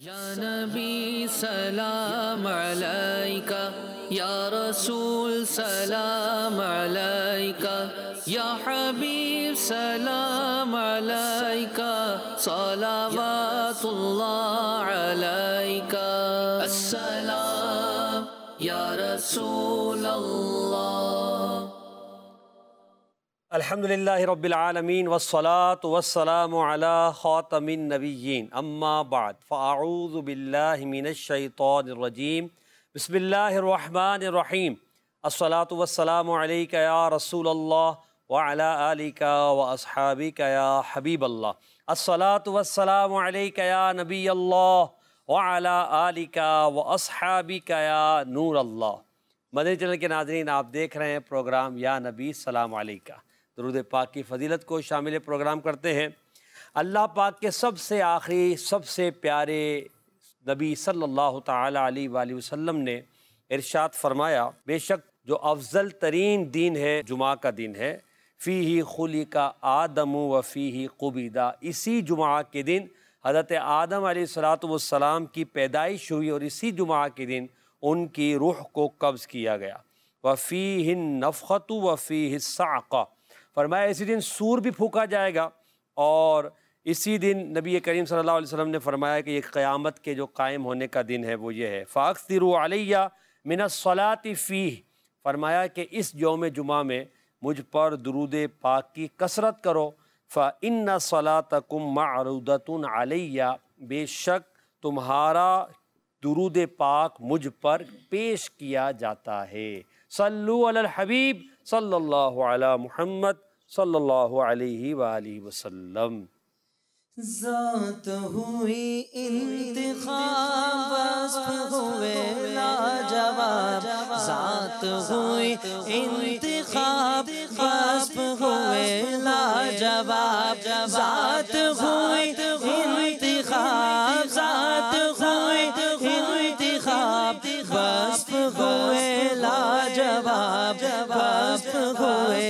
या नबी सलाम अलैका, या रसूल सलाम अलैका, या हबीब सलाम अलैका, सलावतुल्लाह अलैका, अस्सलाम या रसूल अल्लाह। अल्हम्दुलिल्लाहि रब्बिल आलमीन वस्सलातु वस्सलामु अला खातमिन नबिय्यीन अम्मा बाद फ़अऊज़ु बिल्लाहि मिनश शैतानिर रजीम बिस्मिल्लाहिर रहमानिर रहीम अस्सलातु वस्सलामु अलैका या रसूलल्लाह व अला आलिका व अस्हाबिका या हबीबल्लाह, अस्सलातु वस्सलामु अलैका या नबियल्लाह व अला आलिका व अस्हाबिका या नूरल्लाह। मदनी चैनल के नाज़रीन, आप देख रहे हैं प्रोग्राम या नबी सलाम अलैका। दुरूद पाक की फ़जीलत को शामिल प्रोग्राम करते हैं। अल्लाह पाक के सबसे आखिरी सबसे प्यारे नबी सल्लल्लाहु ताला अलैहि वसल्लम ने इरशाद फरमाया, बेशक जो अफजल तरीन दिन है जुमा का दिन है, फ़ीही खुलिका आदम व फ़ीही कुबिदा। इसी जुमा के दिन हज़रत आदम अलैहिस्सलातु वस्सलाम की पैदाइश हुई और इसी जुमा के दिन उनकी रूह को कब्ज़ किया गया। व फ़ीही नफ़ख़तु व फ़ीही साक़ा, फरमाया इसी दिन सूर भी फूका जाएगा और इसी दिन नबी करीम सल्लल्लाहु अलैहि वसल्लम ने फरमाया कि ये क़यामत के जो कायम होने का दिन है वो ये है। फ़ाक्सिरू अलैया मिनस्सलाति फ़ीह, फरमाया कि इस यौम जुमा में मुझ पर दुरूद पाक की कसरत करो। फ़इन्ना सलातकुम मअरूदतुन अलैया, बेशक तुम्हारा दुरूद पाक मुझ पर पेश किया जाता है। सल्लु अलल हबीब सल्लल्लाहु अला मुहम्मद सल्लल्लाहु अलैहि वालिहि वसल्लम। ज़ात हुई इंतिखाब, वस्फ़ हुए लाजवाब। ज़ात हुई इंतिखाब, वस्फ़ हुए लाजवाब। ज़ात हुई इंतिखाब, ज़ात हुई इंतिखाब, वस्फ़ हुए लाजवाब, वस्फ़ हुए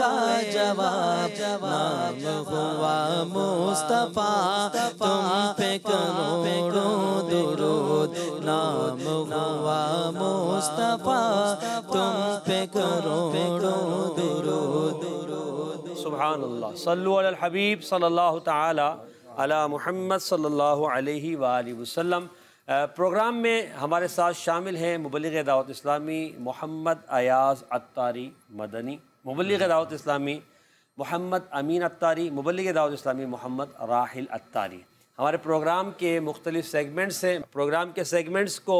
लाजवाब। नाम हुआ मुस्तफ़ा, तुम पे करोड़ों दुरूद। नाम हुआ मुस्तफ़ा, तुम पे करोड़ों दुरूद। सुभान अल्लाह। सल्लु अलल हबीब सल्लल्लाहु ताला अला मुहम्मद सल्लल्लाहु अलैहि वालिहि वसल्लम। प्रोग्राम में हमारे साथ शामिल हैं मुबल्लिग़ दावत इस्लामी मोहम्मद अयाज़ अत्तारी मदनी, मुबल्लिग़ दावत इस्लामी मोहम्मद अमीन अत्तारी, मुबल्लिग़ दावत इस्लामी मोहम्मद राहिल अत्तारी। हमारे प्रोग्राम के मुख्तलिफ़ सेगमेंट्स हैं। प्रोग्राम के सेगमेंट्स को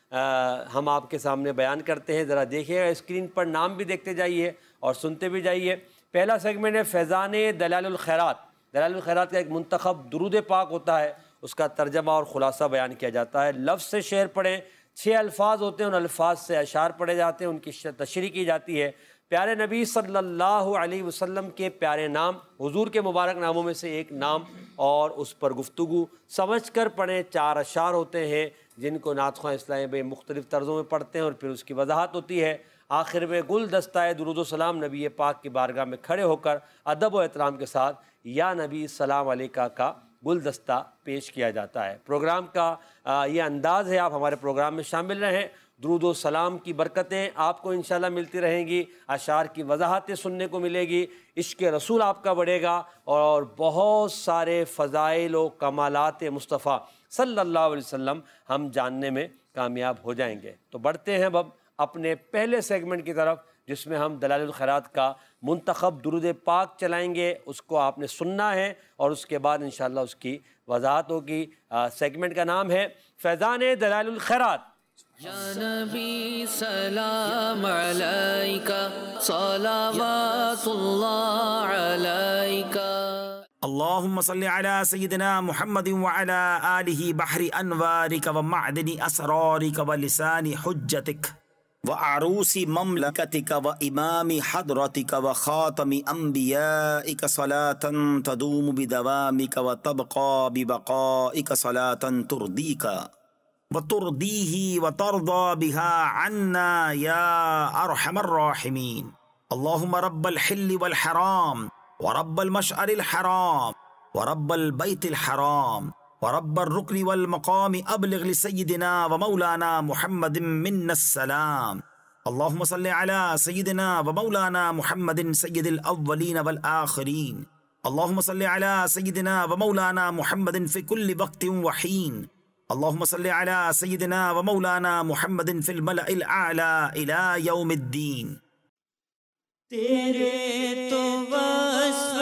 हम आपके सामने बयान करते हैं। ज़रा देखिएगा, स्क्रीन पर नाम भी देखते जाइए और सुनते भी जाइए। पहला सेगमेंट है फैज़ान दलालुल खैरात। दलालुल खैरात का एक मुंतखब दुरूद पाक होता है, उसका तर्जमा और ख़ुलासा बयान किया जाता है। लफ्ज़ से शेर पढ़ें, 6 अल्फाज होते हैं, उन अल्फाज से अशार पढ़े जाते हैं, उनकी तशरीह की जाती है। प्यारे नबी सल्लल्लाहु अलैहि वसल्लम के प्यारे नाम, हुजूर के मुबारक नामों में से एक नाम और उस पर गुफ्तगू समझ कर पढ़ें। 4 अशार होते हैं जिनको नातख़्वां इस्लामी भाई मुख्तलिफ़ तर्ज़ों में पढ़ते हैं और फिर उसकी वजाहत होती है। आखिर में गुल दस्ताए दुरूद व सलाम नबी पाक की बारगाह में खड़े होकर अदब व एहतराम के साथ या नबी सलाम अलैका का गुलदस्ता पेश किया जाता है। प्रोग्राम का ये अंदाज़ है, आप हमारे प्रोग्राम में शामिल रहें। दुरूद व सलाम की बरकतें आपको इंशाल्लाह मिलती रहेंगी, अशार की वजाहतें सुनने को मिलेगी, इश्क़ रसूल आपका बढ़ेगा और बहुत सारे फ़ज़ाइल व कमालात मुस्तफ़ा सल्लल्लाहु अलैहि वसल्लम हम जानने में कामयाब हो जाएंगे। तो बढ़ते हैं अब अपने पहले सेगमेंट की तरफ, जिसमें हम दलालुल खैरात का मुंतखब दुरूद पाक चलाएंगे। उसको आपने सुनना है और उसके बाद इंशाअल्लाह उसकी वजाहत होगी। सेगमेंट का नाम है फैज़ान दलालुल खैरात। या नबी सलाम अलैका, सलावतुल्लाह अलैका। अल्लाहुम्मा सल्लि अला सय्यिदिना मुहम्मदिन व अला आलिहि बहरी अनवारिका व मअदनी असरारिका व लिसानी हुज्जतिक व अरूसी ममलकतिका व इमामी हदरतिका व खातमी अंबियाइका सलातन तदूमु बिदवामिका व तबका बिबकाइका सलातन तुर्दीका व तुर्दीही व तर्दा बिहा अन्ना या अरहमर राहिमीन। अल्लाहुम्मा रब्बल हिल्ल वल हराम व रब्बल मशअरिल हराम व रब्बल बैतिल हराम व रब्बर रुकनी वल मकाम अबलिग लिसय्यिदिना व मौलाना मुहम्मदिन मिन्नस्सलाम। अल्लाहुम्मा सल्लि अला सय्यिदिना व मौलाना मुहम्मदिन सय्यिदिल अव्वलीन वल आखिरीन। अल्लाहुम्मा सल्लि अला सय्यिदिना व मौलाना मुहम्मदिन फी कुल्लि वक्तिन व हीन। अल्लाहुम्मा सल्लि अला सय्यिदिना व मौलाना मुहम्मदिन फिल मलइल आला इला यौमिद्दीन। तेरे तो वस्फ़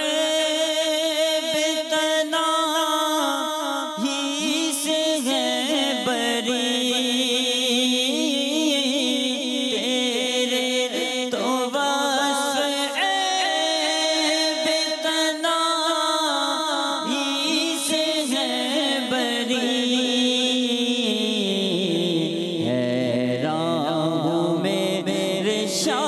ऐब-ए-तना ही से है बरी, तेरे तो वस्फ़ ऐब-ए-तना ही से है बरी। हैरान हूँ मेरे शाह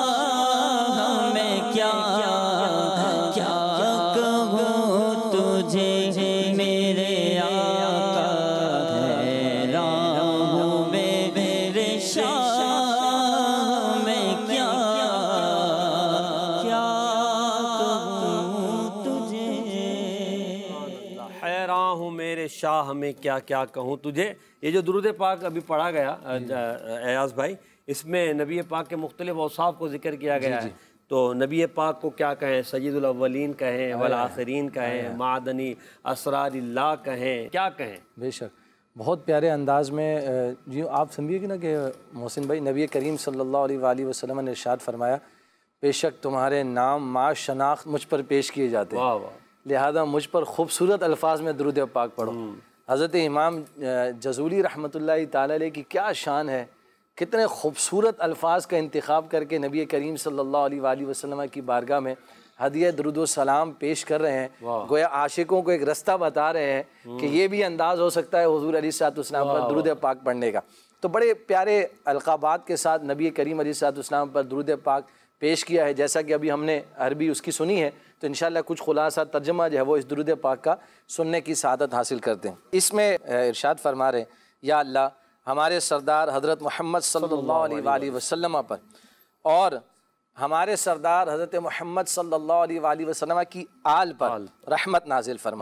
शाह में क्या क्या कहूँ तुझे। ये जो दुरूद पाक अभी पढ़ा गया एयाज भाई, इसमें नबी पाक के मुख्तलिफ औसाफ को जिक्र किया गया है। तो नबी पाक को क्या कहें, सय्यदुल अव्वलीन कहें, वल आखिरीन कहें, मादनी असरारिल्लाह कहें, क्या कहें। बेशक बहुत प्यारे अंदाज में जी आप समझिए कि ना कि मोहसिन भाई, नबी करीम सल्लल्लाहु अलैहि वसल्लम ने इरशाद फरमाया, बेशक तुम्हारे नाम मा शनाख्त मुझ पर पेश किए जाते हैं, लिहाजा मुझ पर खूबसूरत अल्फाज में दुरूद पाक पढ़ो। हज़रत इमाम जज़ूली रहमतुल्लाहि ताला अलैह की क्या शान है, कितने खूबसूरत अल्फाज का इंतखाब करके नबी करीम सल्लल्लाहु अलैहि वसल्लम की बारगाह में हदिया दुरूद व सलाम पेश कर रहे हैं। गोया आशिकों को एक रास्ता बता रहे हैं कि ये भी अंदाज़ हो सकता है हुज़ूर अलैहिस्सलाम पर दुरूद पाक पढ़ने का। तो बड़े प्यारे अलक़ाबात के साथ नबी करीम अलैहिस्सलाम पर दुरूद पाक पेश किया है। जैसा कि अभी हमने अरबी उसकी सुनी है, तो इंशाअल्लाह कुछ खुलासा तर्जमा जो है वो इस दुरूद पाक का सुनने की सआदत हासिल करते हैं। इसमें इरशाद फरमा रहे, या अल्लाह हमारे सरदार हज़रत मोहम्मद सल्लल्लाहु अलैहि वसल्लम पर और हमारे सरदार हज़रत मोहम्मद सल्लल्लाहु अलैहि वसल्लम की आल पर रहमत नाजिल फरमा।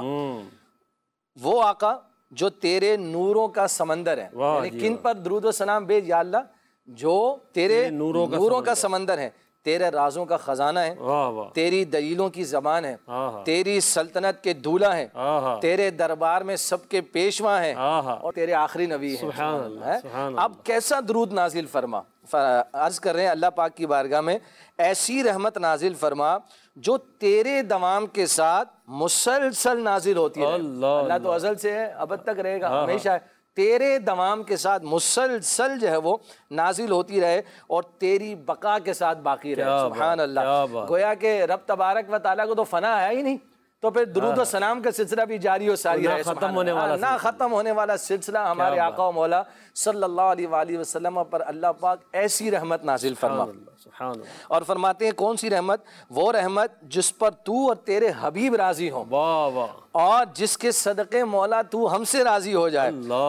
वो आका जो तेरे नूरों का समंदर है, यानी किन पर दुरूद व सलाम भेज या अल्लाह, जो तेरे नूरों का समंदर है, तेरे राजों का खजाना है, तेरी दलीलों की जबान है, तेरी सल्तनत के दूल्हा है, तेरे दरबार में सबके पेशवा हैं और तेरे आखिरी नबी हैं। अब कैसा दुरूद नाजिल फरमा। अर्ज कर रहे हैं अल्लाह पाक की बारगाह में, ऐसी रहमत नाजिल फरमा जो तेरे दवाम के साथ मुसलसल नाजिल होती है। अल्लाह तो अज़ल से है, अब तक रहेगा, हमेशा है। तेरे दवाम के साथ मुसलसल जो है वो नाजिल होती रहे और तेरी बका के साथ बाकी रहे। सुभान अल्लाह। गोया के रब तबारक व तआला को तो फना है ही नहीं, तो फिर दुरूद व सलाम का सिलसिला भी जारी और सारी रहे, खत्म होने वाला ना खत्म होने वाला सिलसिला हमारे आका और मौला सल्लल्लाहु अलैहि वसल्लम पर अल्लाह पाक ऐसी रहमत नाजिल फरमा। और फरमाते हैं कौन सी रहमत, वो रहमत जिस पर तू और तेरे हबीब राजी हो और जिसके सदक़े मौला तू हमसे राजी हो जाए।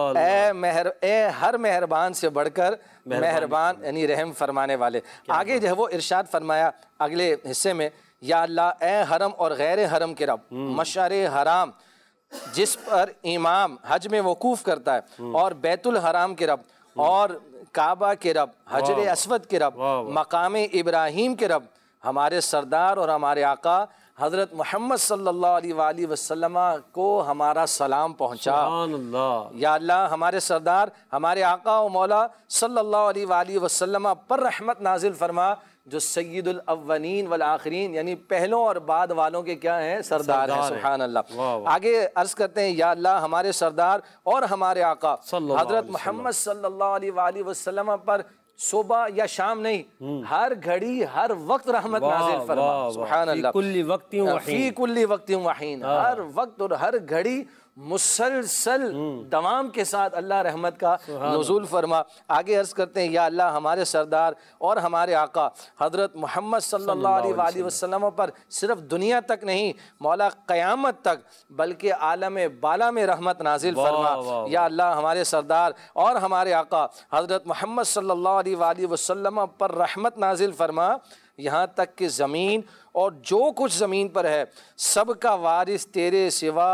ए हर मेहरबान से बढ़कर मेहरबान, यानी रहम फरमाने वाले। आगे जो है वो इरशाद फरमाया अगले हिस्से में, या अल्लाह ए हरम और गैर हरम के रब, मशअरे हराम जिस पर इमाम हज में वकूफ़ करता है, और बैतुल हराम के रब, और काबा के रब, हजर अस्वद के रब, मकाम इब्राहीम के रब, हमारे सरदार और हमारे आका हज़रत मोहम्मद सल्लल्लाहु अलैहि वसल्लम को हमारा सलाम पहुँचा। या अल्लाह हमारे सरदार हमारे आका और मौला सल्लल्लाहु अलैहि वसल्लम पर रहमत नाजिल फरमा, जो सय्यदुल अव्वलीन वल आखिरीन, यानी पहलों और बाद वालों के क्या हैं, सरदार हैं। सुभान अल्लाह। आगे अर्ज करते हैं, या अल्लाह हमारे सरदार और हमारे आका हज़रत मोहम्मद सल्लल्लाहु अलैहि वसल्लम पर सुबह या शाम नहीं, हर घड़ी हर वक्त रहमत नाजिल फरमा। सुभान अल्लाह। फी कुल्ली वक्तिन वहीन, हर वक्त और हर घड़ी मुसलसल दवाम के साथ अल्लाह रहमत का नुज़ूल फरमा। आगे अर्ज करते हैं, या अल्लाह हमारे सरदार और हमारे आका हज़रत मोहम्मद सल्लल्लाहु अलैहि वसल्लम पर सिर्फ दुनिया तक नहीं, मौला क़यामत तक, बल्कि आलम बाला में रहमत नाजिल फरमा। या अल्लाह हमारे सरदार और हमारे आका हज़रत मोहम्मद सल्लल्लाहु अलैहि वसल्लम पर रहमत नाजिल फरमा, यहाँ तक कि ज़मीन और जो कुछ ज़मीन पर है सब का वारिस तेरे सिवा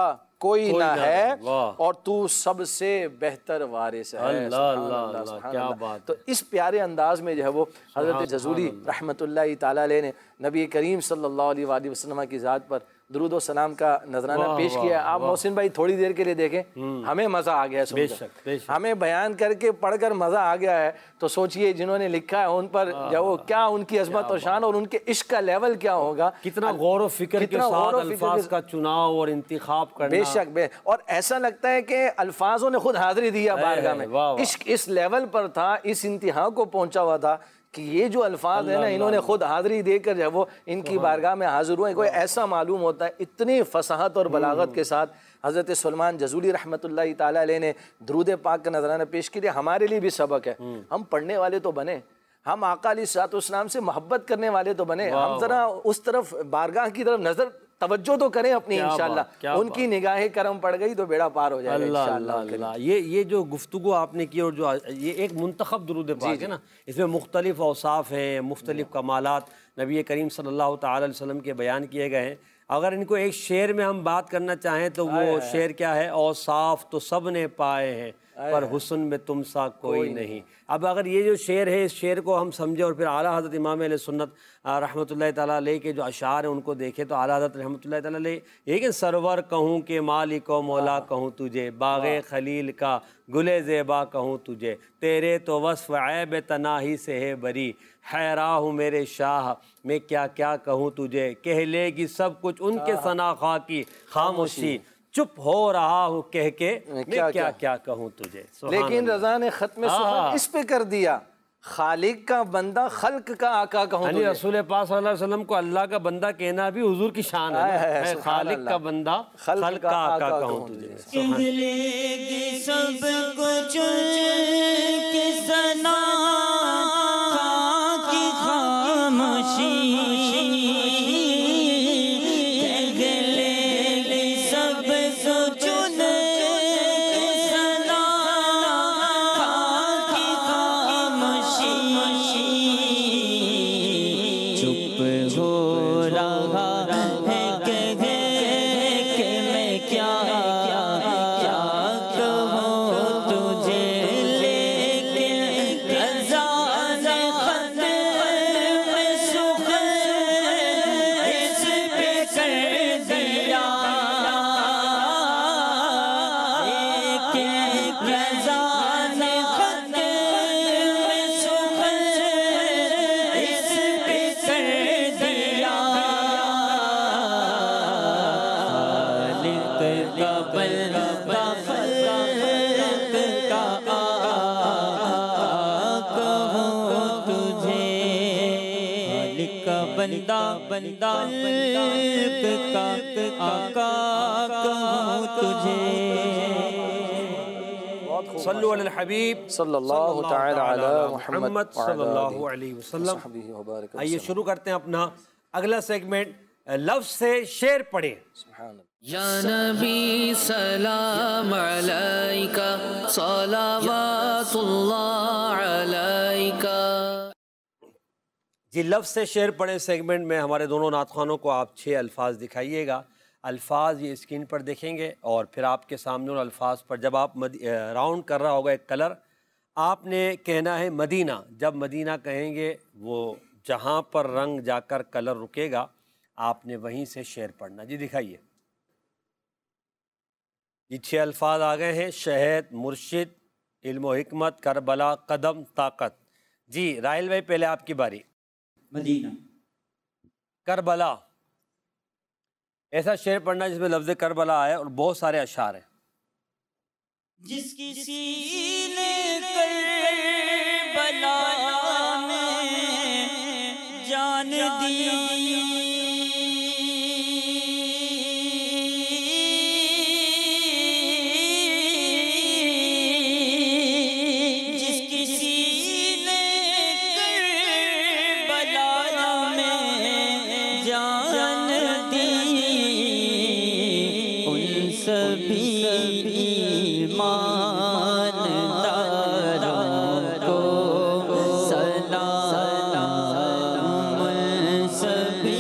कोई ना है वाह। और तू सबसे बेहतर वारिस है। अल्लाह अल्लाह अल्लाह, सुभान क्या अल्लाह। बात तो इस प्यारे अंदाज में जो है वो हज़रत जज़ूरी रहमतुल्लाहि ताला अलैह ने नबी करीम सल्लल्लाहु अलैहि वसल्लम की ज़ात पर दुरूद व सलाम का नजराना पेश किया। आप मोहसिन भाई थोड़ी देर के लिए देखें, हमें मज़ा आ गया सुनकर, हमें बयान करके पढ़कर मज़ा आ गया है। तो सोचिए जिन्होंने लिखा है उन पर जो वो क्या उनकी अज़मत और शान और उनके इश्क का लेवल क्या होगा, कितना गौर व फिक्र के साथ अल्फाज का चुनाव और इंतखाब करना। बेशक और ऐसा लगता है कि अल्फाजों ने खुद हाजिरी दिया बारगाह में। इश्क इस लेवल पर था, इस इंतहा को पहुंचा हुआ था कि ये जो अल्फाज है ना, इन्होंने खुद हाजिरी देकर जो वो इनकी बारगाह में हाजिर हुए। कोई ऐसा मालूम होता है इतनी फसाहत और बलागत के साथ हज़रत सुलेमान जज़ूली रहमतुल्लाहि ताला अलैह ने दुरूद पाक का नजराना पेश किया। हमारे लिए भी सबक है, हम पढ़ने वाले तो बने, हम आका अलैहिस्सलाम से मोहब्बत करने वाले तो बने, हम जरा उस तरफ बारगाह की तरफ नजर तवज्जो तो करें अपनी इंशाअल्लाह। उनकी निगाहें करम पड़ गई तो बेड़ा पार हो जाएगा इंशाअल्लाह। ये जो गुफ्तगू आपने की और जो ये एक मुंतखब दुरूद पाक है ना, इसमें मुख्तलिफ औसाफ हैं, मुख्तलिफ कमालात नबी करीम सल्लल्लाहु तआला अलैहि वसल्लम के बयान किए गए हैं। अगर इनको एक शेर में हम बात करना चाहें तो वो शेर क्या है, औसाफ तो सब ने पाए हैं पर हुस्न में तुम सा कोई नहीं। अब अगर ये जो शेर है, इस शेर को हम समझे और फिर आला हज़रत इमाम अहले सुन्नत रहमतुल्लाहि ताला अलैह के जो अशार हैं उनको देखें तो आला हज़रत रहमतुल्लाहि ताला अलैह ये कि सरवर कहूँ के मालिक व मौला कहूँ तुझे, बाग़े खलील का गुले ज़ेबा कहूँ तुझे, तेरे तो वस्फ़ ऐब तनाही से है बरी, हैरा हूँ मेरे शाह मैं क्या क्या कहूँ तुझे, कह लेगी सब कुछ उनके सना खा की खामोशी, चुप हो रहा हूँ कह के मैं क्या क्या कहूँ तुझे। लेकिन रज़ा ने ख़त्म सुन्नत इस पे कर दिया, खालिक का बंदा खल्क का आका कहूँ तुझे। रसूल पाक सल्लल्लाहु अलैहि वसल्लम को अल्लाह का बंदा कहना भी हुजूर की शान है, खालिक का बंदा खल्क का आका कहूँ तुझे। सब कुछ के सना की खामोशी, बंदा का आका कहूँ तुझे। सल्लु अलल हबीब सल्लल्लाहु तआला अला मुहम्मद सल्लल्लाहु अलैहि वसल्लम। आइए शुरू करते हैं अपना अगला सेगमेंट, लफ्ज़ से शेर पढ़ें। या नबी सलाम अलैका सलावतुल्लाह अलैका। जी, लफ्ज़ से शेर पढ़े सेगमेंट में हमारे दोनों नातखानों को आप 6 अल्फाज दिखाइएगा। अल्फाज ये स्क्रीन पर देखेंगे और फिर आपके सामने उन अल्फाज पर जब आप राउंड कर रहा होगा एक कलर, आपने कहना है मदीना। जब मदीना कहेंगे वो जहाँ पर रंग जाकर कलर रुकेगा आपने वहीं से शेर पढ़ना। जी दिखाइए। ये 6 अल्फाज आ गए हैं, शहद, मुर्शिद, इल्म व हिकमत, करबला, कदम, ताकत। जी राहिल भाई पहले आपकी बारी। मदीना। करबला, ऐसा शेर पढ़ना जिसमें लफ्ज़ करबला आए और बहुत सारे अशार हैं। जिसकी सीने करबला में जान दी, सभी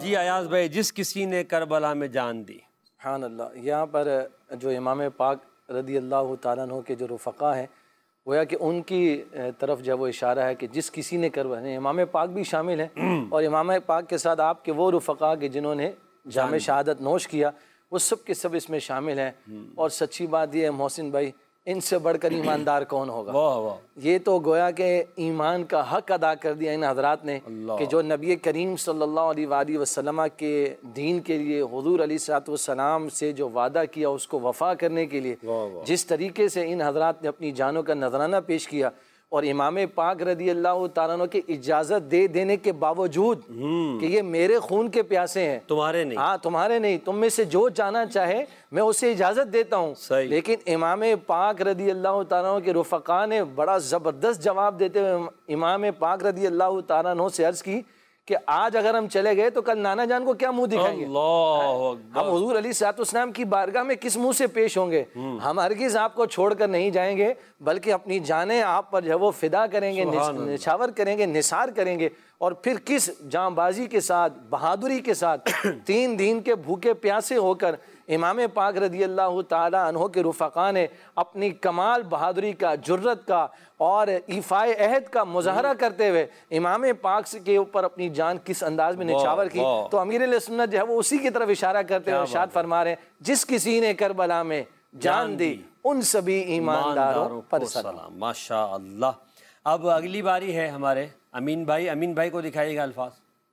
जी अयाज भाई, जिस किसी ने करबला में जान दी। सुभान अल्लाह। यहाँ पर जो इमाम पाक रदी अल्लाह तआला अन्हु के जो रुफ़क़ा हैं, गोया कि उनकी तरफ जब वो इशारा है कि जिस किसी ने करबला, इमाम पाक भी शामिल हैं और इमाम पाक के साथ आपके वो रुफ़क़ा के जिन्होंने जाम शहादत नोश किया, वो सब के सब इसमें शामिल हैं। और सच्ची बात ये है मोहसिन भाई, इनसे बढ़कर ईमानदार कौन होगा। वाह वाह। ये तो गोया के ईमान का हक अदा कर दिया इन हजरात ने कि जो नबी करीम सल्लल्लाहु अलैहि वसल्लम के दीन के लिए हुजूर अलैहिस्सलाम से जो वादा किया उसको वफ़ा करने के लिए जिस तरीके से इन हजरात ने अपनी जानों का नजराना पेश किया, और इमाम पाक रदी अल्लाह तआला अन्हु की इजाज़त दे देने के बावजूद कि ये मेरे खून के प्यासे हैं, तुम्हारे नहीं, हाँ तुम्हारे नहीं, तुम में से जो जाना चाहे मैं उसे इजाज़त देता हूँ। लेकिन इमाम पाक रदी अल्लाह तआला अन्हु के रुफ़क़ा ने बड़ा ज़बरदस्त जवाब देते हुए इमाम पाक रदी अल्लाह तआला अन्हु से अर्ज़ की कि आज अगर हम चले गए तो कल नाना जान को क्या मुंह दिखाएंगे। हम हुजूर अलैहिस्सलाम की बारगाह में किस मुंह से पेश होंगे। हम हरगिज़ आपको छोड़कर नहीं जाएंगे, बल्कि अपनी जानें आप पर जो वो फिदा करेंगे, निछावर करेंगे, निसार करेंगे। और फिर किस जांबाजी के साथ, बहादुरी के साथ 3 दिन के भूखे प्यासे होकर इमाम पाक रदी अल्लाह तआला अन्हु के रुफ़क़ा ने अपनी कमाल बहादुरी का, जुर्रत का और ईफ़ाए अहद का मुज़ाहरा करते हुए इमाम पाक के ऊपर अपनी जान किस अंदाज में निछावर की। तो अमीर सुन्नत जो है वो उसी की तरफ इशारा करते हुए इरशाद फरमा रहे हैं, जिस किसी ने करबला में जान दी उन सभी ईमानदारों पर सलाम। माशा अल्लाह। अब अगली बारी है हमारे अमीन भाई। अमीन भाई को दिखाइएगा अल्फाज।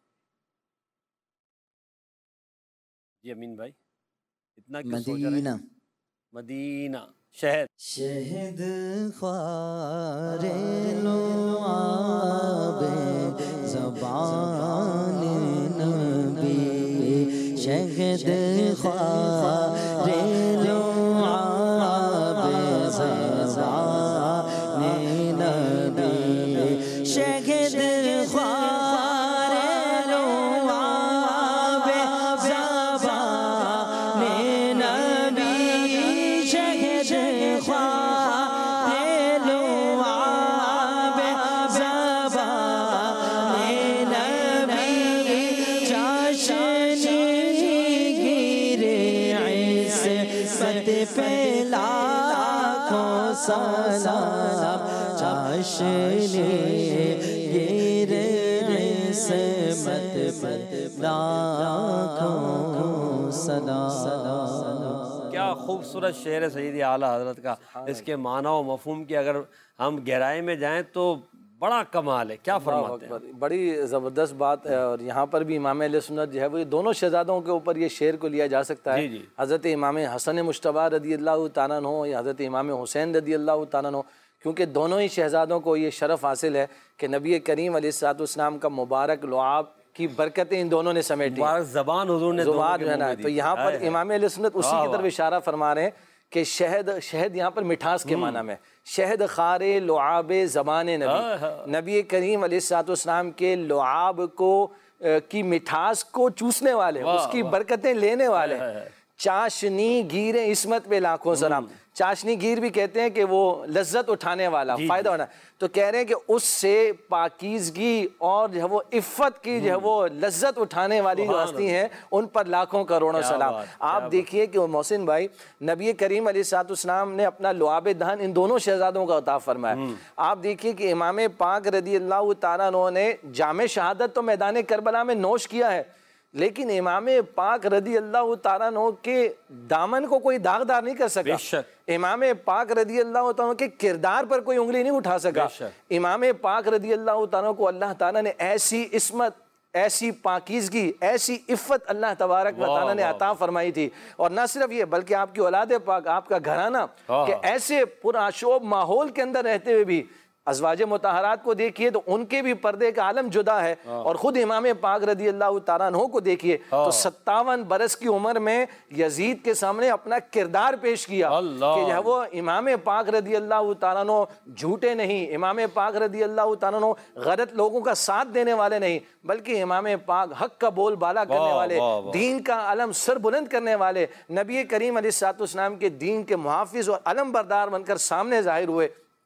जी अमीन भाई, इतना क्यों सोच रहे हैं? मदीना शहद शहद ख्वारे लो आबे ज़बान नबी, शहद ख्वारे लो आबे ज़बान नबी, शहद ख्वारे लो आबे ज़बान नबी, शहद ख्वारे लो आबे ज़बान नबी, चाशनी गिरे इस्मत पे लाखों सलाम, चाशनी गिरे इस्मत पे लाखों सलाम। क्या खूबसूरत शेर है सैयदी आला हजरत का। इसके माना व मफहूम की अगर हम गहराई में जाएं तो बड़ा कमाल है। क्या फरमाते हैं? बड़ी ज़बरदस्त बात है। और यहाँ पर भी इमाम अहले सुन्नत जो है वो दोनों शहजादों के ऊपर ये शेर को लिया जा सकता है। हज़रत इमाम हसन मुश्तबा रदी अल्लाह तआला अन्हु या हज़रत इमाम हुसैन रदी अल्लाह तआला अन्हु, क्योंकि दोनों ही शहजादों को ये शरफ़ हासिल है कि नबी करीम अलैहिस्सलाम का मुबारक लुआब की बरकतें इन दोनों ने समेटी, ज़बान हुज़ूर ने ज़ुबान। तो यहाँ पर इमाम अहले सुन्नत उसी की तरफ इशारा फरमा रहे हैं कि शहद यहाँ पर मिठास के माना में, शहद खारे लुआबे ज़बान नबी, नबी करीम अलैहिस्सलाम के लुआब को की मिठास को चूसने वाले, उसकी बरकतें लेने वाले। चाशनी गिरे इस्मत पे लाखों सलाम। चाशनी गिर भी कहते हैं कि वो लज्जत उठाने वाला, फ़ायदा होना। तो कह रहे हैं कि उससे पाकीज़गी और जो है वो इफ़्फ़त की जो है वो लज्जत उठाने वाली जो हस्ती हैं उन पर लाखों करोड़ों सलाम। आप देखिए कि मोहसिन भाई, नबी करीम अलैहिस्सलाम ने अपना लुआब दहन इन दोनों शहजादों का अता फरमाया। आप देखिए कि इमाम पाक रदी अल्लाह तआला अन्हु ने जाम शहादत तो मैदान करबला में नोश किया है, लेकिन इमाम पाक रदी अल्लाह तआला अन्हु के दामन को कोई दागदार नहीं कर सका। इमाम पाक रदी अल्लाह तआला के किरदार पर कोई उंगली नहीं उठा सका। इमाम पाक रदी अल्लाह तआला को अल्लाह ताला ने ऐसी इस्मत, ऐसी पाकीज़गी, ऐसी इफ़्फ़त अल्लाह तबारक व तआला ने अता फरमाई थी। और न सिर्फ ये बल्कि आपकी औलाद पाक, आपका घराना कि ऐसे पुरअशोब माहौल के अंदर रहते हुए भी अज़वाज मुतहरात को देखिए तो उनके भी पर्दे का आलम जुदा है। और ख़ुद इमाम पाक रदी अल्लाह तआला अन्हु को देखिए तो 57 बरस की उम्र में यजीद के सामने अपना किरदार पेश किया कि जो है वो इमाम पाक रदी अल्लाह तआला अन्हु झूठे नहीं, इमाम पाक रदी अल्लाह तआला अन्हु गलत लोगों का साथ देने वाले नहीं, बल्कि इमाम पाक हक का बोल बाला करने वाले, दीन का अलम सर बुलंद करने वाले, नबी करीम अलैहिस्सलाम के दीन के मुहाफिज और अलम बरदार बनकर सामने जाहिर हुए।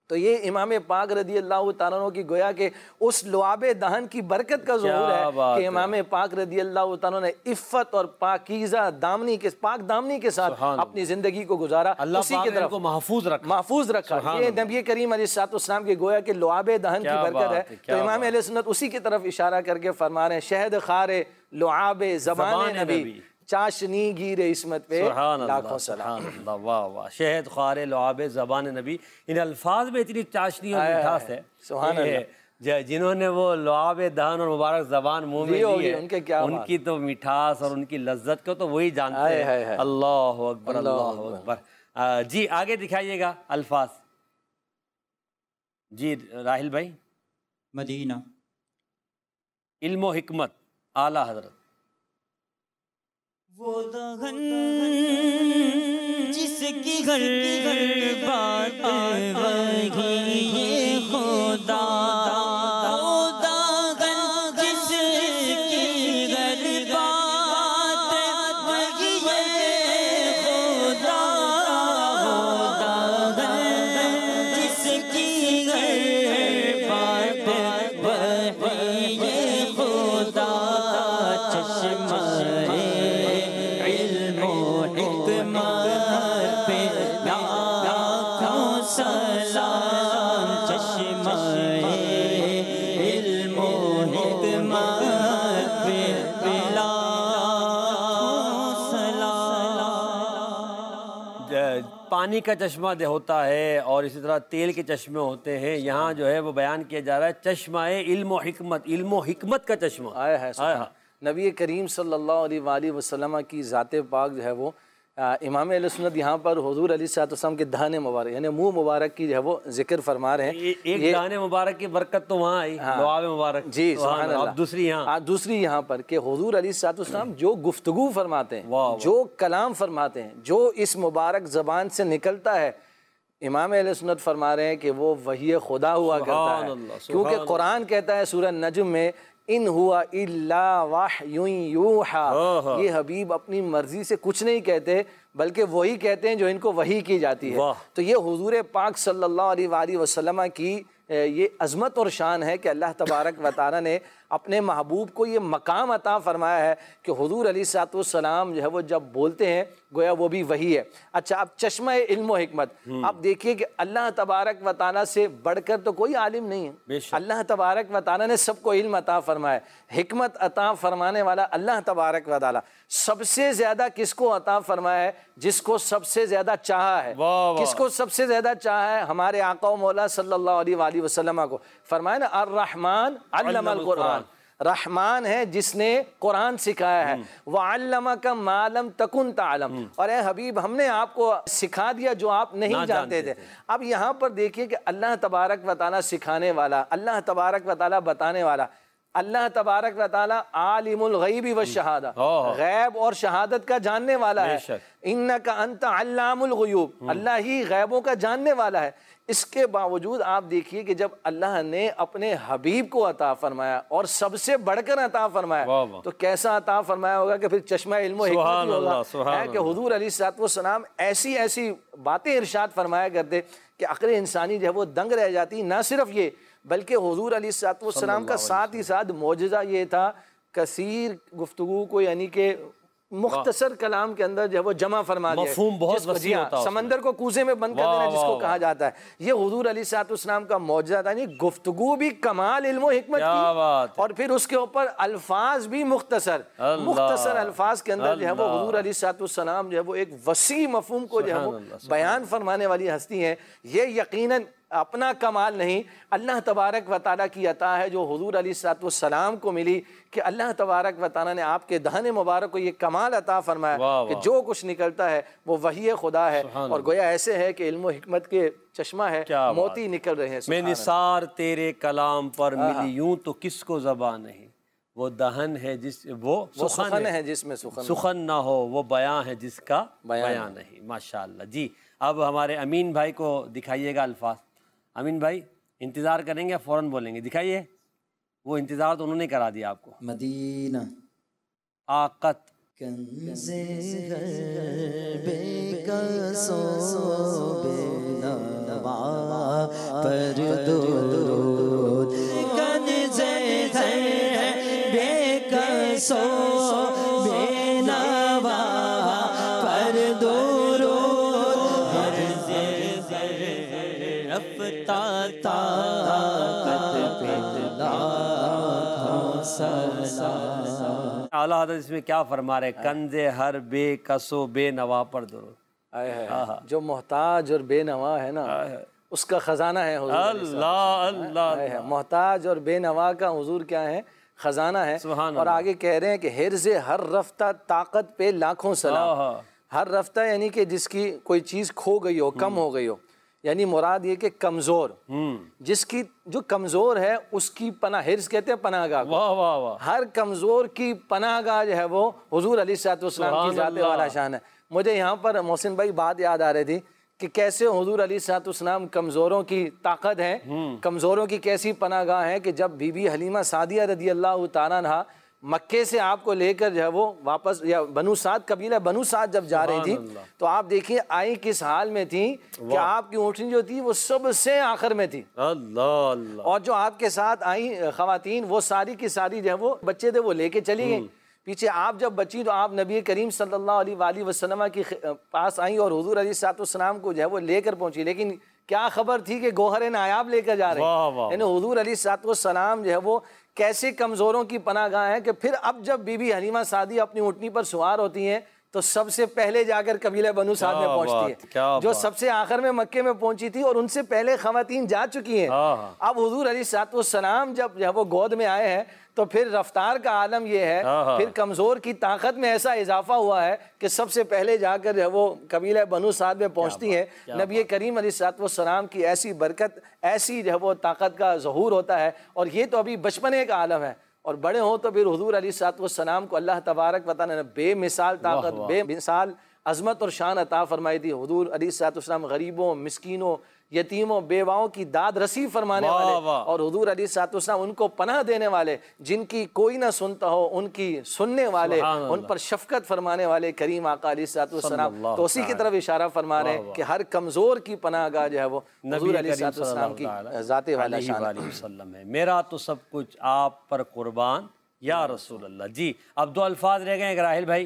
तो ये इमाम पाक रदी अल्लाह तआला अन्हु की गोया के उस लुआबे दहन की बरकत का ज़हूर है कि इमाम पाक रदी अल्लाह तआला अन्हु ने इफ़्फ़त और पाकीज़ा दामनी के पाक दामनी के साथ अपनी ज़िंदगी को गुजारा, उसी की तरफ महफूज रखा। ये नबी करीम अलैहिस्सलाम के गोया के लुआबे दहन की बरकत है। तो इमाम अहले सुन्नत उसी की तरफ इशारा करके फरमा रहे हैं, शहद खारे लुआबे ज़बान नबी चाशनी गिरे इस्मत पे लाखों सलाम। वाह वाह, शहद ख्वारे लुआबे ज़बान नबी, इन अल्फाज में इतनी चाशनी और मिठास है, सुभान अल्लाह। जिन्होंने वो लुआबे दहन और मुबारक ज़बान मुंह में ली है, उनके क्या उनकी तो मिठास और उनकी लज्जत को तो वही जानते हैं। अल्लाह अकबर, अल्लाह अकबर। जी आगे दिखाइएगा अल्फाज। जी राहिल भाई। मदीना इल्म व हिकमत आला हजरत। वो दहन जिसकी हर बात वही ये खुदा, वो दहन जिसकी हर बात वही ये खुदा, वो दहन जिसकी हर बात वही ये खुदा, चश्मा पानी का चश्मा होता है और इसी तरह तेल के चश्मे होते हैं। यहाँ जो है वो बयान किया जा रहा है चश्मा इल्म व हिकमत, इल्म व हिकमत का चश्मा आया है। नबी करीम सल्लल्लाहु अलैहि वसल्लम की ज़ात पाक जो है वो इमाम अहले सुन्नत यहाँ पर हुजूर अलैहिस्सलाम के दाने मुबारक यानी मुंह मुबारक की जो है वो जिक्र फरमा रहे हैं। एक दाने मुबारक की बरकत तो वहाँ आई, दुआ मुबारक। जी सुभान अल्लाह। दूसरी यहाँ पर कि हुजूर अलैहिस्सलाम जो गुफ्तगू फरमाते हैं, जो कलाम फरमाते हैं, जो इस मुबारक ज़बान से निकलता है, इमाम अहले सुन्नत फरमा रहे हैं कि वो वही खुदा हुआ करता है। क्योंकि कुरान कहता है सूरह नज्म में, इन हुआ इल्ला वह्युन यूहा, ये हबीब अपनी मर्जी से कुछ नहीं कहते बल्कि वही कहते हैं जो इनको वही की जाती है। तो ये हुजूर पाक सल्लल्लाहु अलैहि वसल्लम की ये अज़मत और शान है कि अल्लाह तबारक व तआला ने अपने महबूब को ये मकाम अता फरमाया है कि हुजूर अलैहिस्सलाम जो है वो जब बोलते हैं गोया वो भी वही है। अच्छा, अब चश्मा इल्म व हिकमत, आप देखिए कि अल्लाह तबारक व तआला से बढ़कर तो कोई आलिम नहीं है। अल्लाह तबारक व तआला ने सबको इल्म अता फरमाया, हिकमत अता फरमाने वाला अल्लाह तबारक व तआला। सबसे ज्यादा किसको अता फरमाया है? जिसको सबसे ज्यादा चाहा है। किसको सबसे ज्यादा चाहा है? हमारे आका मौला सल्लल्लाहु अलैहि वसल्लम को। फरमाया ना, अर्रहमान अल्लमल कुरान, रहमान है जिसने कुरान सिखाया है। वअल्लमका मा लम तकुन तअलम, और ए हबीब हमने आपको सिखा दिया जो आप नहीं जानते थे। अब यहाँ पर देखिए कि अल्लाह तबारक व तआला सिखाने वाला, अल्लाह तबारक व तआला बताने वाला, अल्लाह तबारक व तआला आलिमुल गैबी व शहादा, गैब और शहादत का जानने वाला है। इन्नका अंत अल्लामुल गुयूब, अल्लाह ही गैबों का जानने वाला है। इसके बावजूद आप देखिए कि जब अल्लाह ने अपने हबीब को अता फरमाया और सबसे बढ़कर अता फरमाया, तो कैसा अता फरमाया होगा कि फिर चश्मा इल्म हिकमत होगा। है कि हुजूर अलैहिस्सलाम ऐसी ऐसी बातें इरशाद फरमाया करते कि अक्ल इंसानी जो है वो दंग रह जाती। ना सिर्फ ये बल्कि हुजूर अलैहिस्सलाम का साथ ही साथ मौजज़ा ये था, कसीर गुफ्तगू को यानी कि मुख्तसर कलाम के अंदर जो है वो जमा फरमा दिया। मफ़हूम बहुत वसी होता है। समंदर को कूजे में बंद कर देना जिसको कहा जाता है, ये हुजूर अलैहिस्सलाम का मौजज़ा था। गुफ्तगू भी कमाल इल्म व हिकमत की, और फिर उसके ऊपर अल्फाज भी मुख्तसर अल्फाज के अंदर जो है वो हुजूर अलैहिस्सलाम जो है वो एक वसी मफ़हूम को जो है वो बयान फरमाने वाली हस्ती है। ये यकीनन अपना कमाल नहीं, अल्लाह तबारक व तआला की अता है जो हुजूर अलैहिस्सलाम को मिली कि अल्लाह तबारक व तआला ने आपके दहन मुबारक को ये कमाल अता फरमाया कि जो कुछ निकलता है वो वही खुदा है। और गोया ऐसे है कि इल्म हिकमत के चश्मा है, मोती निकल रहे हैं। मैं निसार तेरे कलाम पर मिली यूं तो किसको ज़बान नहीं, वो दहन है जिस वो सुखन है जिसमें सुखन ना हो, वो बयां है जिसका बयां नहीं। माशाअल्लाह जी। अब हमारे अमीन भाई को दिखाइएगा अल्फाज। अमीन भाई इंतज़ार करेंगे, फ़ौरन बोलेंगे, दिखाइए। वो इंतज़ार तो उन्होंने करा दिया आपको। मदीना आकत कंज़े बेकसो बेनवा पर दुरूद, कंज़े बेकसो बेनवा पर दुरूद, हर रफ्ता ताकत पे लाखों सलाम। आला हज़रत इसमें क्या फरमा रहे, कंज़े हर बेकसो बेनवा पर दुरूद। जो मोहताज और बेनवा है ना, उसका खजाना है हुजूर। अल्लाह अल्लाह, मोहताज और बेनवा का हुजूर क्या है, खजाना है। और आगे कह रहे हैं कि हिर्ज़े हर रफ्ता ताकत पे लाखों सलाम। हर रफ्ता यानी कि जिसकी कोई चीज़ खो गई हो, कम हो गई हो, यानी मुराद ये कि कमज़ोर, जिसकी जो कमज़ोर है उसकी पनाह, हिर्ज़ कहते हैं पनाहगाह को। वाह वाह वाह। हर कमज़ोर की पनाहगाह जो है वो हुजूर अलैहिस्सलाम की ज़ात वाला शान है। मुझे यहाँ पर मोहसिन भाई बात याद आ रही थी कि कैसे हुजूर अलैहिस्सलाम कमज़ोरों की ताकत है, कमज़ोरों की कैसी पनाहगाह है कि जब बीबी हलीमा सादिया रज़ियल्लाहु ताला अन्हा मक्के से आपको लेकर जो है वो वापस, या बनु साद कबीला बनु साद जब जा रही थी, तो आप देखिए आई किस हाल में थी कि आपकी ऊँटनी जो थी वो सबसे आखिर में थी। अल्लाह अल्लाह। और जो आपके साथ आई खवातीन वो सारी की सारी जो है वो बच्चे थे वो लेके चली गई। पीछे आप जब बची तो आप नबी करीम सल्लल्लाहु अलैहि वसल्लम के पास आई और हुजूर अलैहिस्सलाम को जो है वो लेकर पहुंची, लेकिन क्या खबर थी कि गोहर नायाब लेकर जा रहे हैं। यानी हुजूर अलैहिस्सलाम जो है वो कैसे कमज़ोरों की पनाहगाह है कि फिर अब जब बीबी हलीमा सादी अपनी ऊँटनी पर सवार होती हैं तो सबसे पहले जाकर कबीले बनु साद में पहुंचती है, जो सबसे आखिर में मक्के में पहुंची थी और उनसे पहले खवातीन जा चुकी हैं। अब हुजूर अलैहिस्सलाम जब वो गोद में आए हैं तो फिर रफ्तार का आलम ये है, फिर कमज़ोर की ताकत में ऐसा इजाफा हुआ है कि सबसे पहले जाकर जो वो कबीले बनु साद में पहुंचती है। नबी करीम अलैहिस्सलाम की ऐसी बरकत, ऐसी जो वो ताकत का ज़हूर होता है। और ये तो अभी बचपने का आलम है, और बड़े हों तो फिर हुजूर अलैहिस्सलाम को अल्लाह तबारक व तआला ने बेमिसाल ताकत, बेमिसाल अज़मत और शान अता फरमाई थी। हुजूर अलैहिस्सलाम गरीबों, मिस्कीनों, यतीमों, बेवाओं की दाद रसी फरमाने वाले, और हुजूर अलैहिस्सलाम उनको पनाह देने वाले, जिनकी कोई ना सुनता हो उनकी सुनने वाले, उन पर शफकत फरमाने वाले करीम आका अलैहिस्सलाम। तो उसी की तरफ इशारा फरमा रहे हैं कि हर कमज़ोर की पनाहगाह जो है वो हुजूर अलैहिस्सलाम की ज़ाते वाला शान है। मेरा तो सब कुछ आप पर कुर्बान या रसूल अल्लाह। जी, अब दो अल्फाज रह गए, राहिल भाई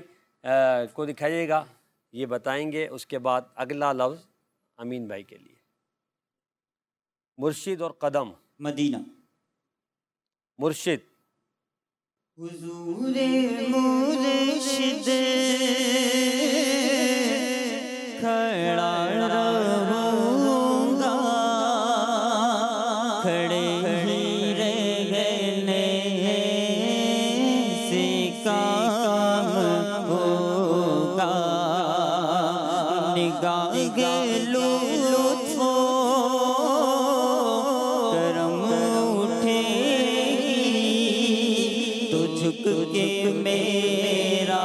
को दिखाइएगा, ये बताएंगे, उसके बाद अगला लफ्ज़ अमीन भाई के लिए। मुर्शिद और कदम। मदीना। मुर्शिद। हुजूरे मुर्शिद खड़ा रहूंगा, खड़े ही रहने से काम होगा, निगाह लुत्फ़ो के मेरा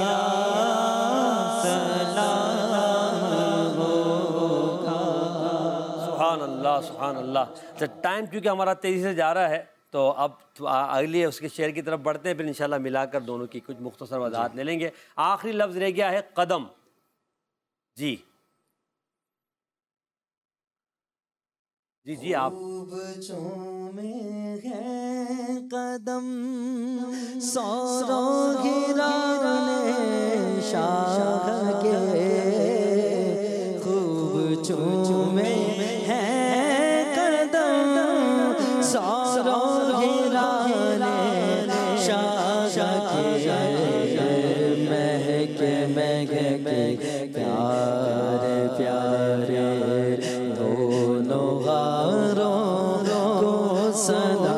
सलाम होगा। सुभान अल्लाह सुभान अल्लाह। तो टाइम क्योंकि हमारा तेज़ी से जा रहा है तो अब अगली उसके शेर की तरफ बढ़ते हैं, फिर इंशाल्लाह मिलाकर दोनों की कुछ मुख्तसर वज़ाहत ले लेंगे। आखिरी लफ्ज़ रह गया है कदम। जी जी जी आप। कदम सौरों गिराने शाह के, खूब चूमे हैं कदम सौरों गिराने शाह के, महके महके प्यारे प्यारे दोनों गारों को सदा,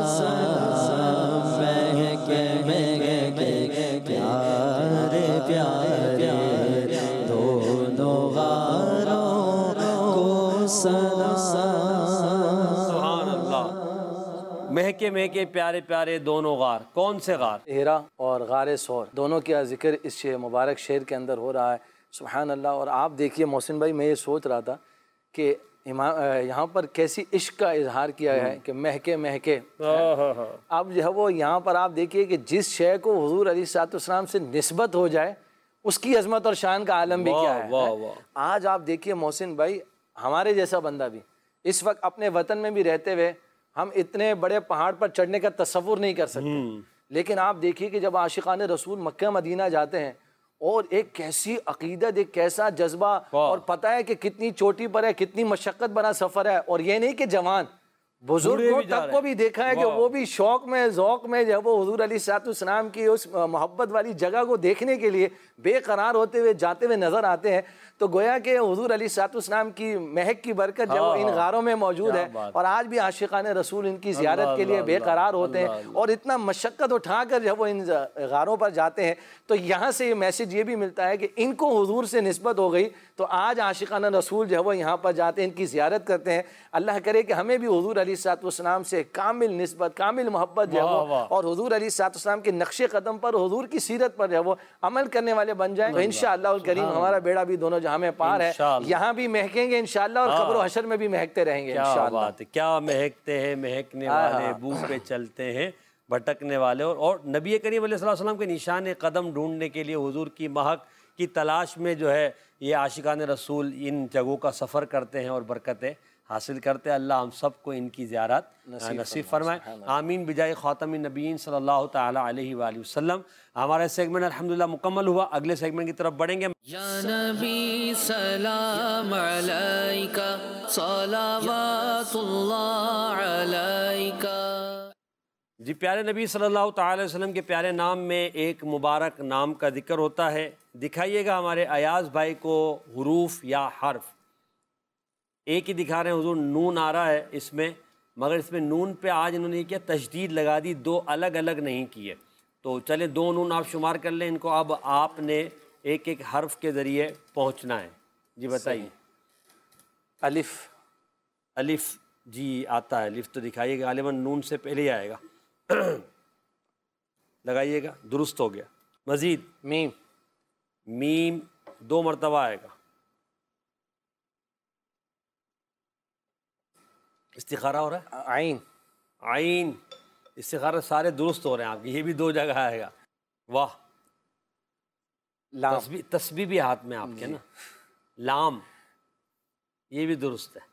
प्यारे प्यारे दोनों गारों को सदा। सुभान अल्लाह। महके महके प्यारे प्यारे दोनों गार, कौन से गार? हिरा और गार सौर, दोनों का जिक्र इस मुबारक शेर के अंदर हो रहा है। सुभान अल्लाह। और आप देखिए मोहसिन भाई, मैं ये सोच रहा था कि यहाँ पर कैसी इश्क का इजहार किया है कि महके महके। अब जो है वो यहाँ पर आप देखिए कि जिस शय को हुजूर अलैहिस्सलाम से निस्बत हो जाए उसकी अजमत और शान का आलम भी क्या है। वाह वाह। आज आप देखिए मोहसिन भाई, हमारे जैसा बंदा भी इस वक्त अपने वतन में भी रहते हुए हम इतने बड़े पहाड़ पर चढ़ने का तसव्वुर नहीं कर सकते, लेकिन आप देखिए कि जब आशिकान रसूल मक्का मदीना जाते हैं और एक कैसी अकीदत, एक कैसा जज्बा, और पता है कि कितनी चोटी पर है, कितनी मशक्क़त भरा सफ़र है। और ये नहीं कि जवान बुजुर्गों तक को भी देखा है कि वो भी शौक में ज़ौक़ में जब वो हुज़ूर अलैहिस्सलाम की उस मोहब्बत वाली जगह को देखने के लिए बेकरार होते हुए जाते हुए नज़र आते हैं। तो गोया कि हुज़ूर अलैहिस्सलाम की महक की बरकत जब इन गारों में मौजूद है, और आज भी आशिकान रसूल इनकी ज़ियारत के लिए बेकरार होते हैं, और इतना मशक्क़त उठाकर जब वो इन गारों पर जाते हैं, तो यहाँ से ये मैसेज ये भी मिलता है कि इनको हुज़ूर से निस्बत हो गई, तो आज आशिकान रसूल जो है वो यहाँ पर जाते हैं, इनकी ज़ियारत करते हैं। अल्लाह करे कि हमें भी हुज़ूर अलैहिस्सलाम से कामिल निस्बत, कामिल मोहब्बत जो है वो, और हुज़ूर अलैहिस्सलाम के नक्शे कदम पर, हुज़ूर की सीरत पर जो है वो अमल करने वाले बन जाएं। तो इंशाअल्लाह करीम हमारा बेड़ा भी दोनों जहां में पार है, यहाँ भी महकेंगे इंशाअल्लाह, और कब्र हशर में भी महकते रहेंगे इंशाअल्लाह। क्या महकते हैं महकने वाले, बू पे चलते हैं भटकने वाले। और नबी करीम अलैहिस्सलाम के निशान कदम ढूंढने के लिए, हुजूर की महक की तलाश में जो है ये आशिकान रसूल इन जगहों का सफ़र करते हैं और बरकतें हासिल करते हैं। अल्लाह हम सबको इनकी ज़ियारत नसीब फरमाए, आमीन बिजाए ख़ातमिन नबीयीन सल्लल्लाहु ताला अलैहि वसल्लम। हमारा सेगमेंट अल्हम्दुलिल्लाह मुकम्मल हुआ। अगले सेगमेंट की तरफ बढ़ेंगे। या नबी सलाम अलैका सलावतुल्लाह अलैका। जी प्यारे नबी सल्लल्लाहु ताला अलैहि वसल्लम के प्यारे नाम में एक मुबारक नाम का जिक्र होता है। दिखाइएगा हमारे अयाज भाई को हुरूफ या हर्फ। एक ही दिखा रहे हैं हुजूर, नून आ रहा है इसमें, मगर इसमें नून पे आज इन्होंने क्या तशदीद लगा दी, दो अलग अलग नहीं किए। तो चले दो नून आप शुमार कर लें इनको। अब आपने एक एक हर्फ के ज़रिए पहुंचना है। जी बताइए। अलिफ। अलिफ जी आता है, अलिफ तो दिखाइएगा, गालिबन नून से पहले ही आएगा। लगाइएगा, दुरुस्त हो गया। मज़ीद मीम। मीम 2 मरतबा आएगा। इस्तिखारा हो रहा है। आइन। आइन, इस्तिखारा सारे दुरुस्त हो रहे हैं आपके। ये भी 2 जगह आएगा। वाह। लाम। तस्बीह भी हाथ में आपके ना। लाम, ये भी दुरुस्त है।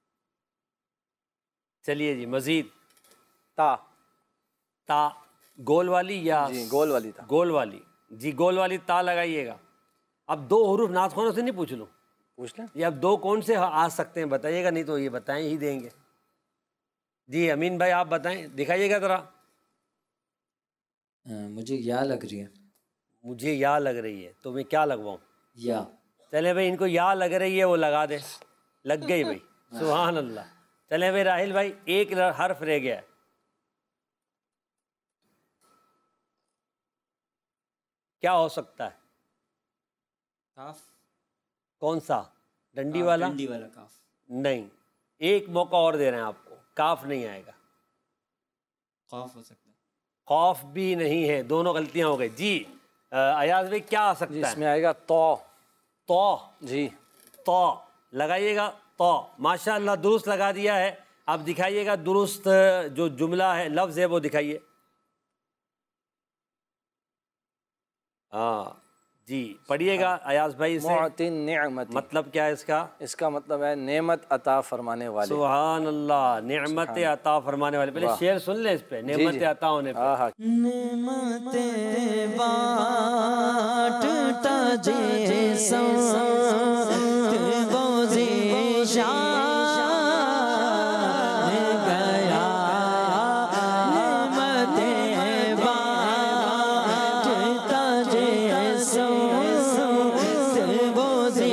चलिए जी मज़ीद। ता। ता गोल वाली या जी गोल वाली ता। गोल वाली। जी गोल वाली ता लगाइएगा। अब 2 हुरूफ नाथखानों से नहीं पूछ लूँ, पूछ लें। ये अब 2 कौन से आ सकते हैं बताइएगा, नहीं तो ये बताएं ही देंगे। जी अमीन भाई आप बताएं, दिखाइएगा ज़रा। मुझे या लग रही है। मुझे या लग रही है, तो मैं क्या लगवाऊँ? या। चले भाई, इनको या लग रही है वो लगा दे। लग गई भाई, सुभान अल्लाह। चले भाई राहिल भाई, एक हर्फ रह गया है। क्या हो सकता है? काफ। कौन सा? डंडी वाला? डंडी वाला काफ नहीं, एक मौका और दे रहे हैं आपको। काफ नहीं आएगा। खौफ हो सकता है। खौफ भी नहीं है, दोनों गलतियां हो गई। जी अयाज भाई क्या आ सकता है? इसमें आएगा तो। तो। जी तो लगाइएगा। तो माशाअल्लाह दुरुस्त लगा दिया है। अब दिखाइएगा दुरुस्त जो जुमला है, लफ्ज़ है, वो दिखाइए। हाँ जी पढ़िएगा अयाज भाई इसे। मुअतिन निअमत। मतलब क्या है इसका? इसका मतलब है नेमत अता फरमाने वाले। सुभान अल्लाह, नेमत अता फरमाने वाले। पहले शेर सुन ले इस पे, नेमत अता होने पे। नेमतें बांटता जैसा वो ज़िशान गया। नेमतें बांटता जैसा वो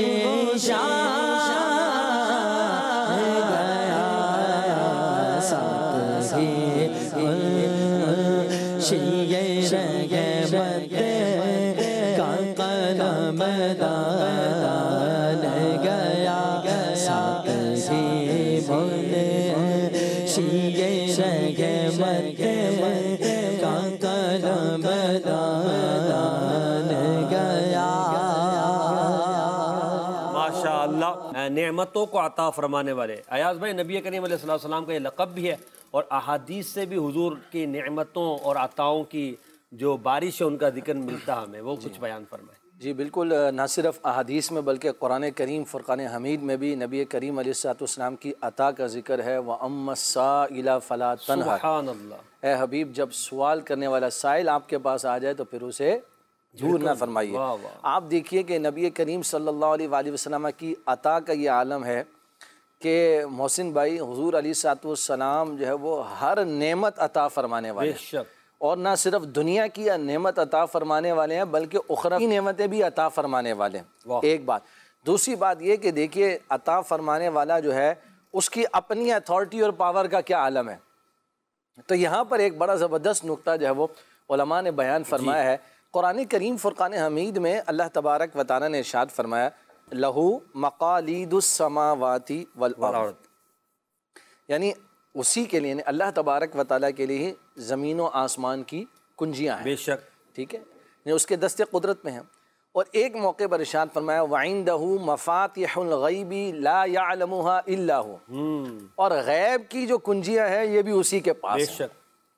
ज़िशान गया। साथी शिये रहमत का कलम दान गया। साथी बोले शिये रहमत का कलम दान गया। माशाअल्लाह, नेमतों को अता फरमाने वाले। अयाज भाई नबी करीम अलैहि सल्लम का ये लक़ब भी है, और अहादीस से भी हुजूर की नेमतों और अताओं की जो बारिश है उनका जिक्र मिलता हमें। वो कुछ बयान फरमाए। जी बिल्कुल, ना सिर्फ अहादीस में बल्कि कुरान करीम फ़ुरक़ान हमीद में भी नबी करीम अलैहिस्सलाम की अता का ज़िक्र है। व अम्मा साइला फ़ला तनहर, सुभान अल्लाह। ए हबीब, जब सवाल करने वाला साइल आपके पास आ जाए तो फिर उसे दूर ना फरमाइए। आप देखिए कि नबी करीम सल्लल्लाहु अलैहि वसल्लम की अता का ये आलम है कि मोहसिन भाई, हुज़ूर अलैहिस्सलाम जो है वो हर नेमत अता फरमाने वाले हैं, और ना सिर्फ दुनिया की नेमत अता फरमाने वाले हैं बल्कि उखरवी नेमतें भी अता फरमाने वाले हैं। एक बात। दूसरी बात ये कि देखिए, अता फरमाने वाला जो है उसकी अपनी अथॉरिटी और पावर का क्या आलम है। तो यहाँ पर एक बड़ा ज़बरदस्त नुक्ता जो है वो उलमा ने बयान फरमाया है। कुरान करीम फ़ुरक़ान हमीद में अल्लाह तबारक व तआला ने इरशाद फरमाया, लहू मक़ालिदुस समावाति वल अर्द, यानी उसी के लिए, अल्लाह तबारक व तआला के लिए ज़मीन व आसमान की कुंजियाँ हैं। बेशक, ठीक है, ये उसके दस्ते कुदरत में हैं। और एक मौके पर इरशाद फरमाया, वइंदहु मफ़ातिहुल ग़ैबी ला यअलमुहा इल्ला हु, और गैब की जो कुंजियाँ हैं ये भी उसी के पास हैं। बेशक।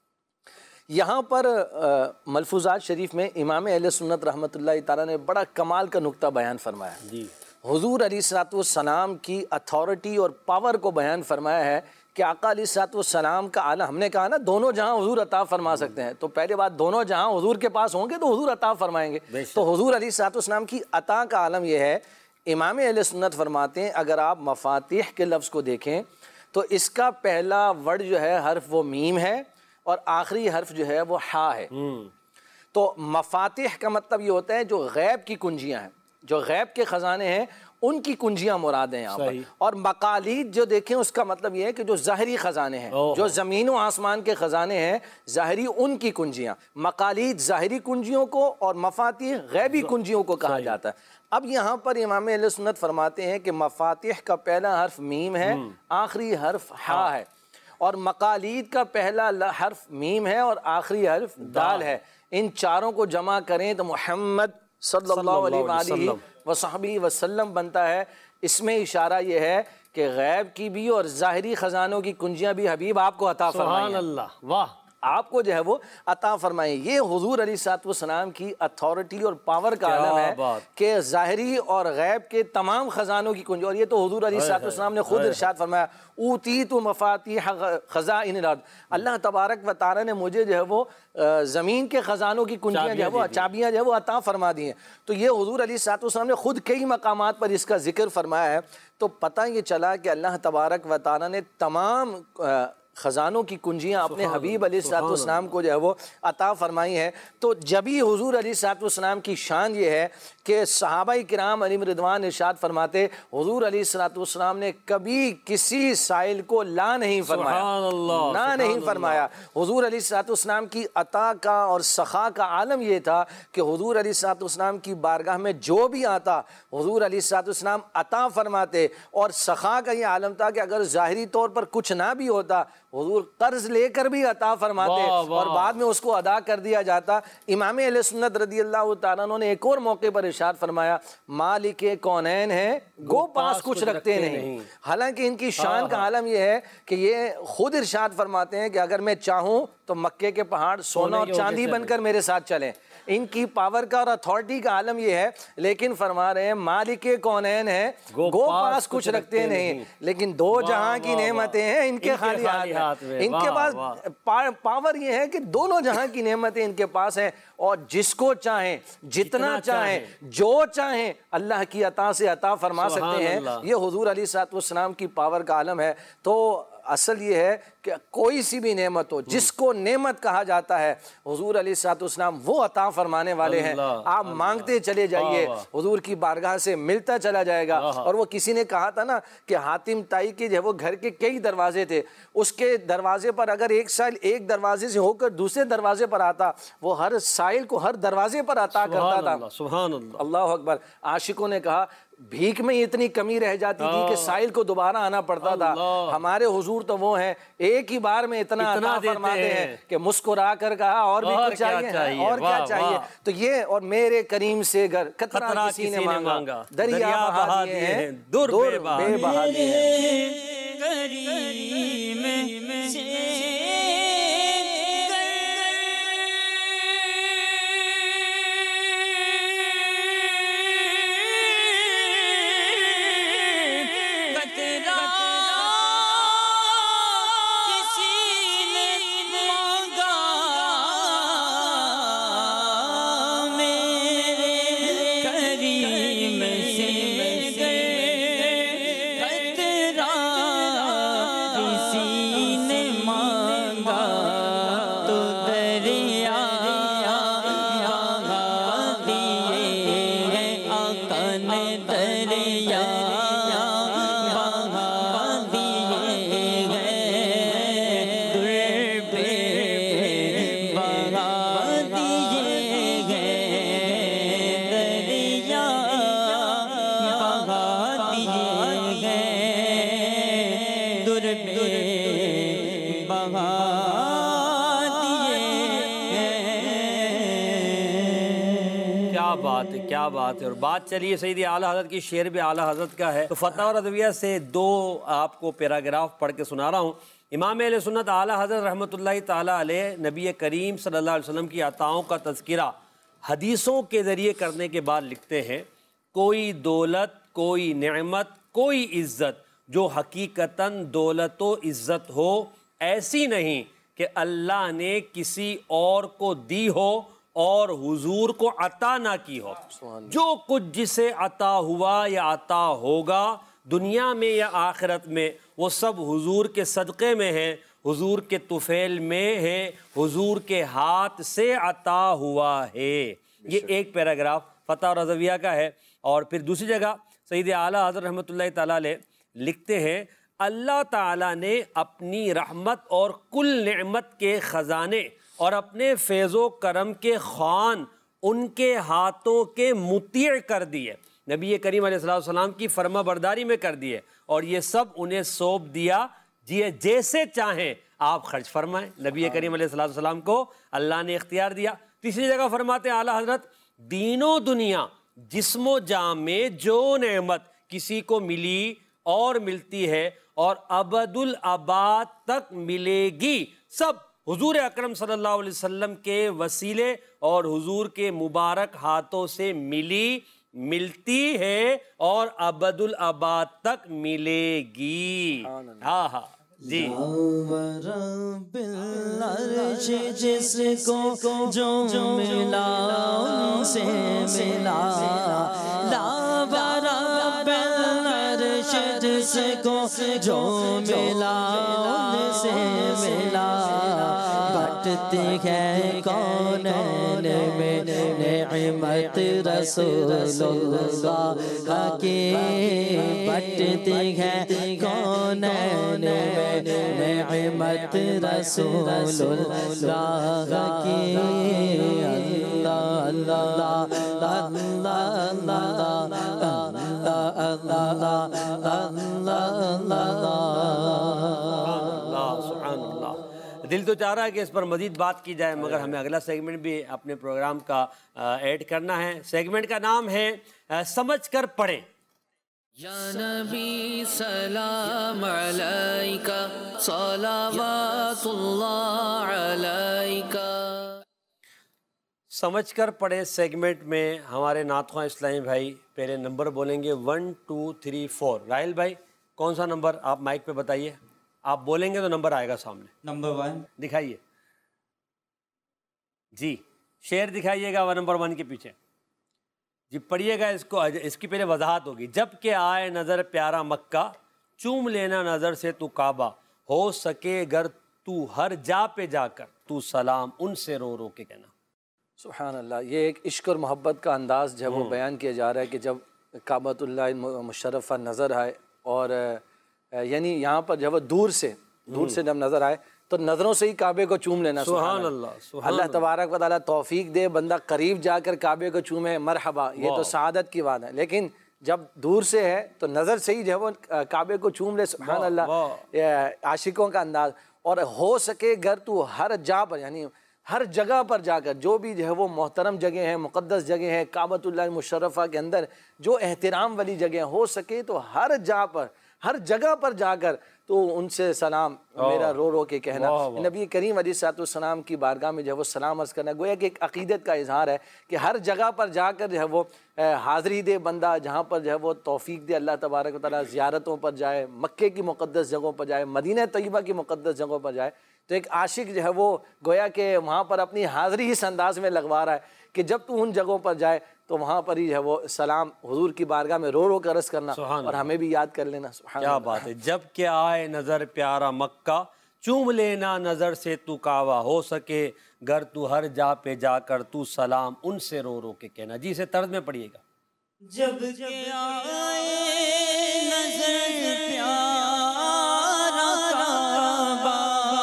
यहाँ पर मलफूज़ात शरीफ में इमाम अहले सुन्नत रहमतुल्लाहि तआला ने बड़ा कमाल का नुक्ता बयान फरमाया जी। हुज़ूर अलैहिस्सलाम की अथॉरिटी और पावर को बयान फरमाया है कि आका अलैहिस्सलाम का आला, हमने कहा ना दोनों जहां हुज़ूर अता फरमा सकते हैं, तो पहले बात, दोनों जहां हुज़ूर के पास होंगे तो हुज़ूर अता फरमाएंगे। तो हुज़ूर अलैहिस्सलाम की अता का आलम यह है, इमाम अहले सुन्नत फरमाते हैं, अगर आप मफातिह के लफ्ज़ को देखें तो इसका पहला वर्ड जो है हर्फ वो मीम है और आखिरी हर्फ जो है वो हा है। तो मफातिह का मतलब ये होता है जो गैब की कुंजियाँ हैं, जो गैब के ख़जाने हैं उनकी कुंजियाँ मुराद हैं यहाँ पर। और मकालीद जो देखें उसका मतलब ये है कि जो ज़ाहरी ख़जाने हैं, जो ज़मीन व आसमान के ख़जाने हैं ज़ाहरी, उनकी कुंजियाँ। मकालीद ज़ाहरी कुंजियों को और मफातिह गैबी कुंजियों को कहा जाता है। अब यहाँ पर इमाम अहले सुन्नत फरमाते हैं कि मफातिह का पहला हर्फ मीम है, आखिरी हर्फ हा है, और मकालीद का पहला हर्फ मीम है और आखिरी हर्फ दाल है। इन चारों को जमा करें तो मुहम्मद सल्लल्लाहु अलैहि वसहबी वसल्लम बनता है। इसमें इशारा यह है कि गैब की भी और ज़ाहिरी ख़जानों की कुंजियाँ भी हबीब आपको अता फरमाई। सुभान अल्लाह, वाह, आपको जो है वो अता फरमाए। ये हुज़ूर अलैहिस्सलाम की अथॉरिटी और पावर का आलम है कि ज़ाहिरी और गैब के तमाम ख़जानों की कुंजी। और ये तो हुज़ूर अलैहिस्सलाम ने खुद इरशाद फरमाया, ऊतीतु मफ़ातिह ख़ज़ाइनिल अर्द, अल्लाह तबारक व तआला ने मुझे जो है वो ज़मीन के ख़जानों की कुंजियाँ जो है वो, चाबियाँ जो है वो अता फरमा दी हैं। तो ये हुज़ूर अलैहिस्सलाम ने खुद कई मकामात पर इसका जिक्र फरमाया है। तो पता ये चला कि अल्लाह तबारक व तआला ने तमाम ख़जानों की कुंजियाँ अपने हबीब अलैहिस्सलाम को जो है वो अता फरमाई है। तो जब ही हुज़ूर अलैहिस्सलाम की शान ये है कि सहाबाई किराम अलैहिम रिदवान इरशाद फरमाते, हुज़ूर अलैहिस्सलाम ने कभी किसी साइल को ला नहीं फरमाया, ना नहीं फरमाया। हुज़ूर अलैहिस्सलाम की अता का और सखा का आलम ये था कि हुज़ूर अलैहिस्सलाम की बारगाह में जो भी आता हुज़ूर अलैहिस्सलाम अता फरमाते। और सखा का ये आलम था कि अगर ज़ाहिरी तौर पर कुछ ना भी होता, हुज़ूर कर्ज लेकर भी अता फरमाते और बाद में उसको अदा कर दिया जाता। इमाम अहले सुन्नत रज़ियल्लाहु तआला अन्हु ने एक और मौके पर इरशाद फरमाया, मालिके कौनैन है गो पास कुछ रखते नहीं। हालांकि इनकी शान का आलम यह है कि ये खुद इरशाद फरमाते हैं कि अगर मैं चाहूँ तो मक्के के पहाड़ सोना और चांदी बनकर मेरे साथ चलें। इनकी पावर का और अथॉरिटी का आलम यह है, लेकिन फरमा रहे हैं मालिके कौनैन है गो पास कुछ रखते नहीं, लेकिन दो जहां की नेमतें हैं इनके खाली हाथ में। इनके पास पावर यह है कि दोनों जहां की नेमतें इनके पास हैं और जिसको चाहें, जितना चाहें, जो चाहें अल्लाह की अता से अता फरमा सकते हैं। ये हुज़ूर अलैहिस्सलाम की पावर का आलम है। तो असल ये है कि कोई सी भी नेमत हो, जिसको नेमत कहा जाता है हुज़ूर अलैहिस्सलाम वो अता फरमाने वाले हैं। आप मांगते चले जाइए, हुज़ूर की बारगाह से मिलता चला जाएगा। और वो किसी ने कहा था ना कि हातिम ताई के जो वो घर के कई दरवाजे थे, उसके दरवाजे पर अगर एक साइल एक दरवाजे से होकर दूसरे दरवाजे पर आता, वो हर साइल को हर दरवाजे पर अता करता था। सुभान अल्लाह, अल्लाह अकबर। आशिकों ने कहा भीख में इतनी कमी रह जाती थी कि साइल को दोबारा आना पड़ता था। हमारे हुजूर तो वो हैं एक ही बार में इतना अता फरमाते हैं कि मुस्कुरा कर कहा और भी कुछ चाहिए, और क्या चाहिए। तो ये और मेरे करीम से घर कतरा किसी ने मांगा, दरिया बहा दिए हैं, दूर बहा दिए हैं। बात है, क्या बात है। और बात चलिए सईद आला हज़रत की, शेर भी आला हज़रत का है। तो फतवा रज़विया से दो आपको पैराग्राफ पढ़ के सुना रहा हूँ। इमाम अहले सुन्नत आला हज़रत रहमतुल्लाहि ताला अलैह नबी करीम सल्लल्लाहु अलैहि वसल्लम की अताओं का तज़किरा हदीसों के ज़रिए करने के बाद लिखते हैं, कोई दौलत, कोई नेमत, कोई इज़्ज़त जो हकीकतन दौलत व इज़्ज़त हो ऐसी नहीं कि अल्लाह ने किसी और को दी हो और हुजूर को अता ना की हो। जो कुछ जिसे अता हुआ या अता होगा दुनिया में या आखिरत में, वो सब हुजूर के सदक़े में है, हुजूर के तुफ़ैल में है, हुजूर के हाथ से अता हुआ है। ये एक पैराग्राफ फतवा रज़विया का है। और फिर दूसरी जगह सईद आला हज़रत रहमतुल्लाहि ताला अलैह लिखते हैं, अल्लाह ताला ने अपनी रहमत और कुल नेमत के ख़जाने और अपने फैज़ो करम के ख़ान उनके हाथों के मुतीअ कर दिए, नबी करीम अलैहिस्सलाम की फर्मा बरदारी में कर दिए, और ये सब उन्हें सौंप दिया, जैसे चाहें आप खर्च फरमाएं। नबी करीम अलैहिस्सलाम को अल्लाह ने इख्तियार दिया। तीसरी जगह फरमाते आला हज़रत, दीनो दुनिया जिस्मो जाम में जो नेमत किसी को मिली और मिलती है और अबदुल अबाद तक मिलेगी, सब हुजूर अकरम सल्लल्लाहु अलैहि वसल्लम के वसीले और हुजूर के मुबारक हाथों से मिली, मिलती है और अबदुल अबाद तक मिलेगी। हाँ हाँ जी। जिसको जो मिला उनसे मिला, जिसको जो मिला उनसे मिला, बटती है कौन में नेमत रसूलुल्लाह की, बटती है कौन में नेमत रसूलुल्लाह की। अल्लाह अल्लाह अल्लाह। दिल तो चाह रहा है कि इस पर मज़ीद बात की जाए, मगर हमें अगला सेगमेंट भी अपने प्रोग्राम का ऐड करना है। सेगमेंट का नाम है समझ कर पढ़ें। या नबी सलाम अलैका सलावतुल्लाह अलैका। समझ कर पढ़े सेगमेंट में हमारे नातख़्वां इस्लामी भाई पहले नंबर बोलेंगे 1 2 3 4। राहिल भाई कौन सा नंबर आप माइक पे बताइए, आप बोलेंगे तो नंबर आएगा सामने। नंबर 1 दिखाइए जी, शेर दिखाइएगा 1 नंबर 1 के पीछे जी, पढ़िएगा इसको। इसकी पहले वजाहत होगी। जब के आए नज़र प्यारा मक्का, चूम लेना नज़र से तू काबा, हो सके अगर तू हर जा पे जाकर तू सलाम उनसे रो रो के कहना। सुभान अल्लाह। ये एक इश्क और मोहब्बत का अंदाज़ जो है वो बयान किया जा रहा है कि जब काबतुल्लाह मुशर्रफ़ा नज़र आए और यानी यहाँ पर जब दूर से जब नज़र आए तो नज़रों से ही काबे को चूम लेना। सुभान अल्लाह। अल्लाह तबारक व तआला तौफीक दे, बंदा करीब जाकर काबे को चूमे, मरहबा, ये तो सआदत की बात है। लेकिन जब दूर से है तो नज़र से ही जो है वो काबे को चूम ले। सुभान अल्लाह, आशिकों का अंदाज़। और हो सके अगर तू हर जा पर, यानी हर जगह पर जाकर, जो भी जो है वो मोहतरम जगह है, मुक़द्दस जगह है, काबतुल्लाह मुशर्रफ़ा के अंदर जो एहतराम वाली जगह, हो सके तो हर जा पर, हर जगह पर जाकर तो उनसे सलाम मेरा रो रो के कहना। नबी करीम अलैहिस्सलाम की बारगाह में जो है वो सलाम अर्ज़ करना गोया कि एक अक़ीदत का इजहार है कि हर जगह पर जाकर जो है वो हाज़री दे बंदा, जहाँ पर जो है वो तौफ़ीक दे अल्लाह तबारक व तआला, ज़ियारतों पर जाए, मक्के की मुक़द्दस जगहों पर जाए, मदीना तय्यबा की मुक़द्दस जगहों पर जाए। तो एक आशिक जो है वो गोया कि वहाँ पर अपनी हाज़री इस अंदाज़ में लगवा रहा है कि जब तू उन जगहों पर जाए तो वहाँ पर ही है वो सलाम हुजूर की बारगाह में रो रो कर अर्ज़ करना, और हमें भी याद कर लेना। क्या बात है। जब के आए नज़र प्यारा मक्का, चूम लेना नज़र से तू कावा, हो सके घर तू हर जा पे जाकर तू सलाम उनसे रो रो के कहना। जी इसे तर्ज में पढ़िएगा। जब के आए नज़र प्यारा काबा,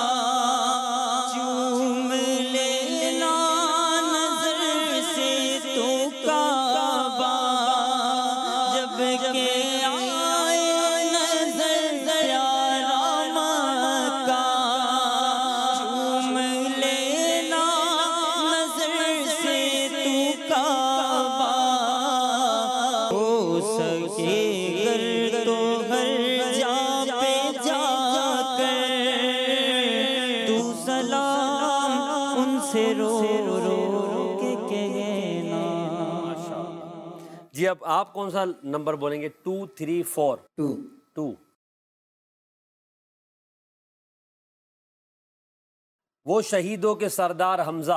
चूम लेना नज़र से तू काबा, जब के आए नज़र प्यारा मक्का, चूम लेना नज़र से तू काबा, जी, अब आप कौन सा नंबर बोलेंगे? 2, 3, 4? 2। वो शहीदों के सरदार हमज़ा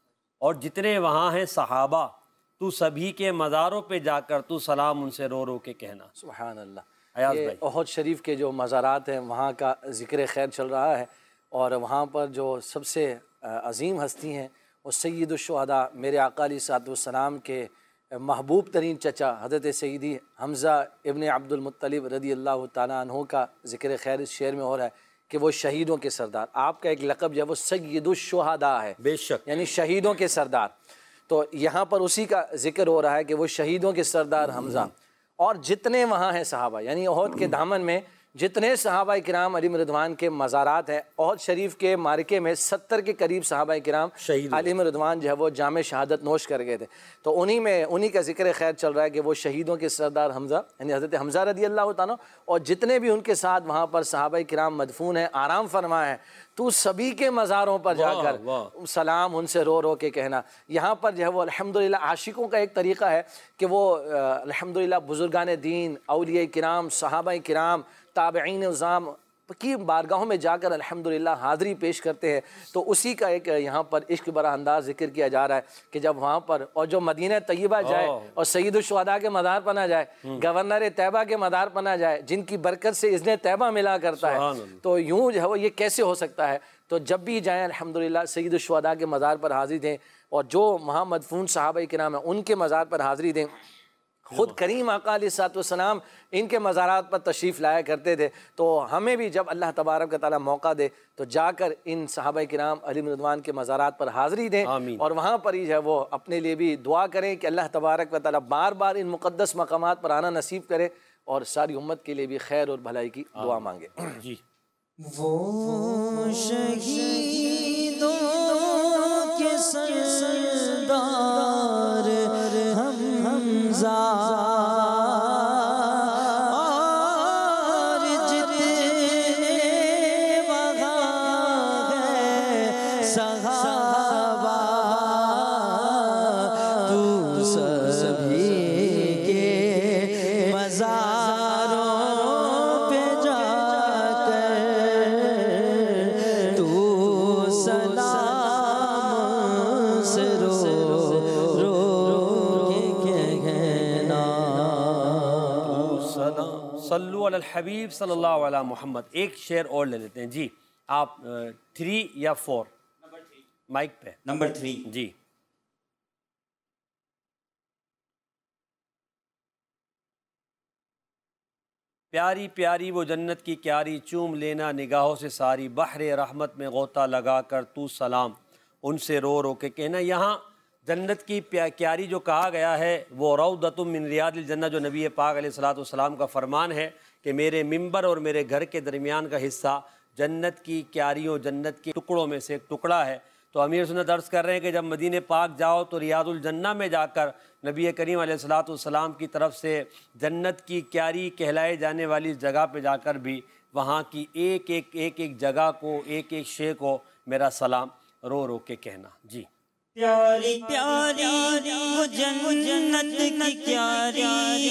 और जितने वहाँ हैं सहाबा, तू सभी के मज़ारों पे जाकर तू सलाम उनसे रो रो के कहना। सुभान अल्लाह। अयाज़ ये भाई, उहद शरीफ के जो मज़ारात हैं वहाँ का ज़िक्र खैर चल रहा है, और वहाँ पर जो सबसे अज़ीम हस्ती हैं वो सय्यदुश्शुहदा मेरे आका अलैहिस्सलाम के महबूब तरीन चचा हज़रत सय्यदी हमज़ा इब्न अब्दुल मुत्तलिब रज़ी अल्लाह तआला अन्हु का ज़िक्र खैर इस शेर में हो रहा है कि वो शहीदों के सरदार। आपका एक लक़ब जो है वो सय्यदुश्शुहदा है, बेशक, यानी शहीदों के सरदार। तो यहाँ पर उसी का ज़िक्र हो रहा है कि वो शहीदों के सरदार हमज़ा और जितने वहाँ हैं सहाबा, यानी उहद के दामन में जितने सहाबा किराम अलैहिम रिदवान के मज़ारात हैं। उहद शरीफ के मार्के में 70 के करीब सहाबा किराम अलैहिम रिदवान जो है वो जामे शहादत नोश कर गए थे। तो उन्हीं का ज़िक्र खैर चल रहा है कि वो शहीदों के सरदार हमज़ा यानी हज़रत हमज़ा रज़ी अल्लाह तआला और जितने भी उनके साथ वहाँ पर सहाबा किराम मदफून हैं, आराम फरमा है, तू सभी के मज़ारों पर जाकर सलाम उनसे रो रो के कहना। यहाँ पर जो है वो अल्हम्दुलिल्लाह आशिकों का एक तरीक़ा है कि वो अल्हम्दुलिल्लाह बुज़ुर्गान दीन, औलिया किराम, सहाबा किराम, ताबईन उज़्ज़ाम की बारगाहों में जाकर अल्हम्दुलिल्लाह हाज़री पेश करते हैं। तो उसी का एक यहाँ पर इश्क बरा अंदाज़ ज़िक्र किया जा रहा है कि जब वहाँ पर और जो मदीना तय्यबा जाए और सय्यदुश्शुहदा के मज़ार पर ना जाए, गवर्नर तैयबा के मज़ार पर ना जाए, जिनकी बरकत से इज़्ने तैयबा मिला करता है, तो यूँ जो है वो ये कैसे हो सकता है? तो जब भी जाएँ अल्हम्दुलिल्लाह सय्यदुश्शुहदा के मज़ार पर हाज़िरी दें और जो वहाँ मदफून सहाबा किराम हैं उनके मज़ार पर हाज़िरी दें। ख़ुद करीम आका अलैहिस्सलाम इनके मज़ारात पर तशरीफ़ लाया करते थे। तो हमें भी जब अल्लाह तबारक व तआला मौका दे तो जाकर इन सहाबा किराम अलैहिम रिदवान के मज़ारात पर हाज़िरी दें और वहाँ पर ही है वो अपने लिए भी दुआ करें कि अल्लाह तबारक व तआला बार बार इन मुक़द्दस मकामात पर आना नसीब करे और सारी उम्मत के लिए भी खैर और भलाई की दुआ मांगे। जी, वो शहीदों के सरदार हमज़ा और जितने वहाँ हैं सहाबा, तू सभी के मज़ारों पे जाकर तू सलाम से रो सल्लु अलल हबीब सल्लल्लाहु अलैहि मुहम्मद। एक शेर और ले लेते हैं जी, आप 3 या 4? माइक पे नंबर 3 जी। प्यारी प्यारी वो जन्नत की क्यारी, चूम लेना निगाहों से सारी, बहरे रहमत में गोता लगा कर तू सलाम उनसे रो रो के कहना। यहाँ जन्नत की क्यारी जो कहा गया है वो रौदतुम मिन रियादिल जन्नत, जो नबी पाक अलैहिस्सलातु वस्सलाम का फरमान है कि मेरे मिंबर और मेरे घर के दरमियान का हिस्सा जन्नत की क्यारियों, जन्नत के टुकड़ों में से एक टुकड़ा है। तो अमीर सुन्नत अर्ज़ कर रहे हैं कि जब मदीने पाक जाओ तो रियादुल जन्नह में जाकर नबी करीम अलैहिस्सलातु वस्सलाम की तरफ से जन्नत की क्यारी कहलाए जाने वाली जगह पे जाकर भी वहाँ की एक एक जगह को, एक एक शे को मेरा सलाम रो रो के कहना। जी, प्यारी प्यारी वो जन्नत की क्यारी,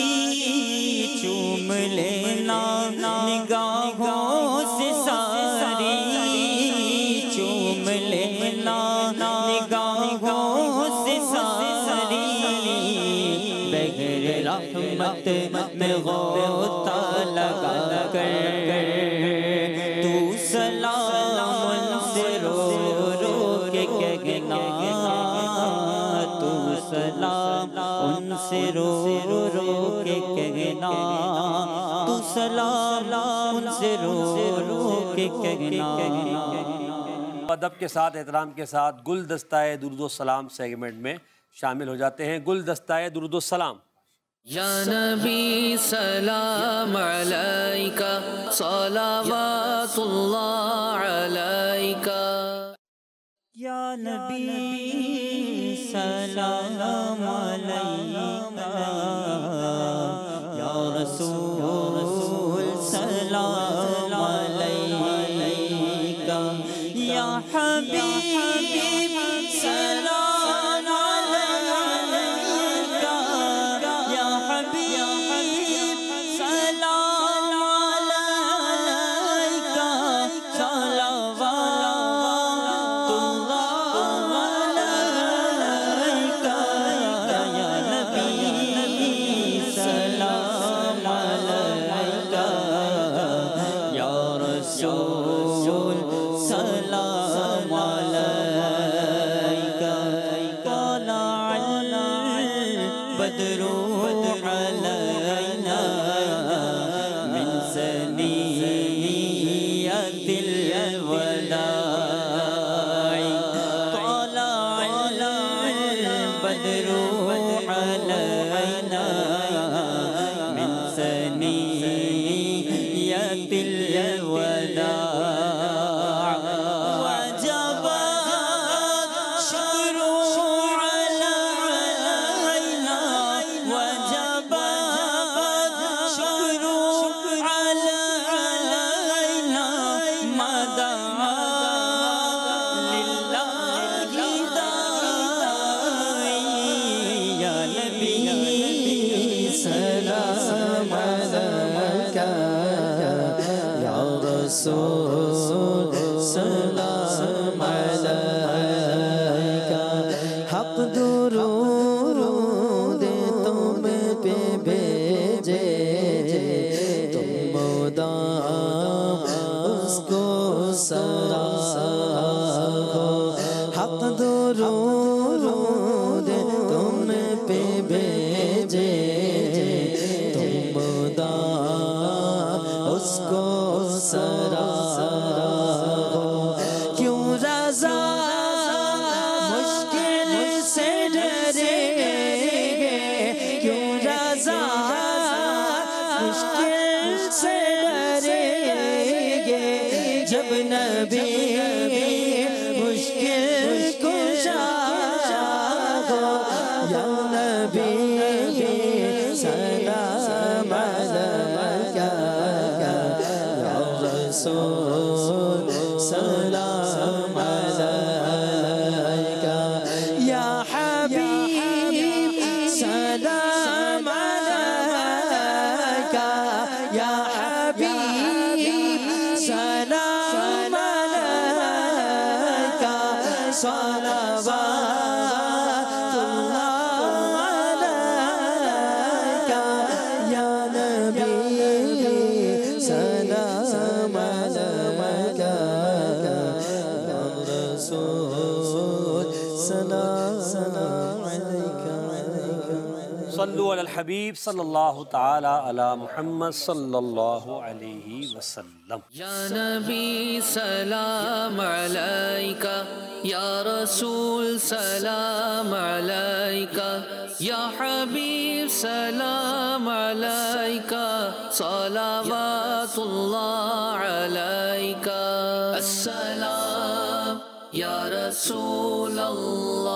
चूम लेना निगाहों से सारी, चूम लेना निगाहों से सारी, बगैर रहमत में गोता लगा कर तू सलाम से रो रो के कहना, तू सलाम उनसे रो रो के कहना, तू सलाम उनसे रो रो के कहना। अदब के साथ, एहतराम के साथ गुलदस्ताए दुरूद सलाम सेगमेंट में शामिल हो जाते हैं। गुलदस्ताए दुरूद सलाम। या नबी सलाम अलैका सलावतुल्लाह अलैका, या नबी सलाम अलैका, या रसूल सलाम अलैका, या हबीब सलाम अलैका, या बदरू अलैना मिन सनियतिल वदाई तलअल बदरू अलैना मिन सनियतिल वदाई वजब शुक्रू अलैना वजब शुक्रू अलैना मदा लिल्लाहि दाई या नबी सलाम अलैका या रसूल सलाम अलैका हक दुरूद तुम पे भेजे तुम मौदा उसको सराहो हक दुरूद तुम पे भेजे तुम मौदा उसको सराहो क्यों रज़ा मुश्किल से डरेंगे क्यों रज़ा मुश्किल से डरेंगे जब नबी मुश्किल कुशा हो या नबी सलाम अलैका या रसूल सलाम अलैका या हबीब सलाम अलैका या हबीब सलाम अलैका सलावतुल्लाह अलैका या नबी सलाम अलैका या रसूल सलाम अलैका सल्लु अलल हबीब सल्लल्लाहु ताला अला मुहम्मद सल्लल्लाहु अलैहि वसल्लम। या नबी सलाम अलैका या रसूल सलाम अलैका या हबीब सलाम अलैका सलावतुल्लाह अलैका अस्सलाम या रसूल अल्लाह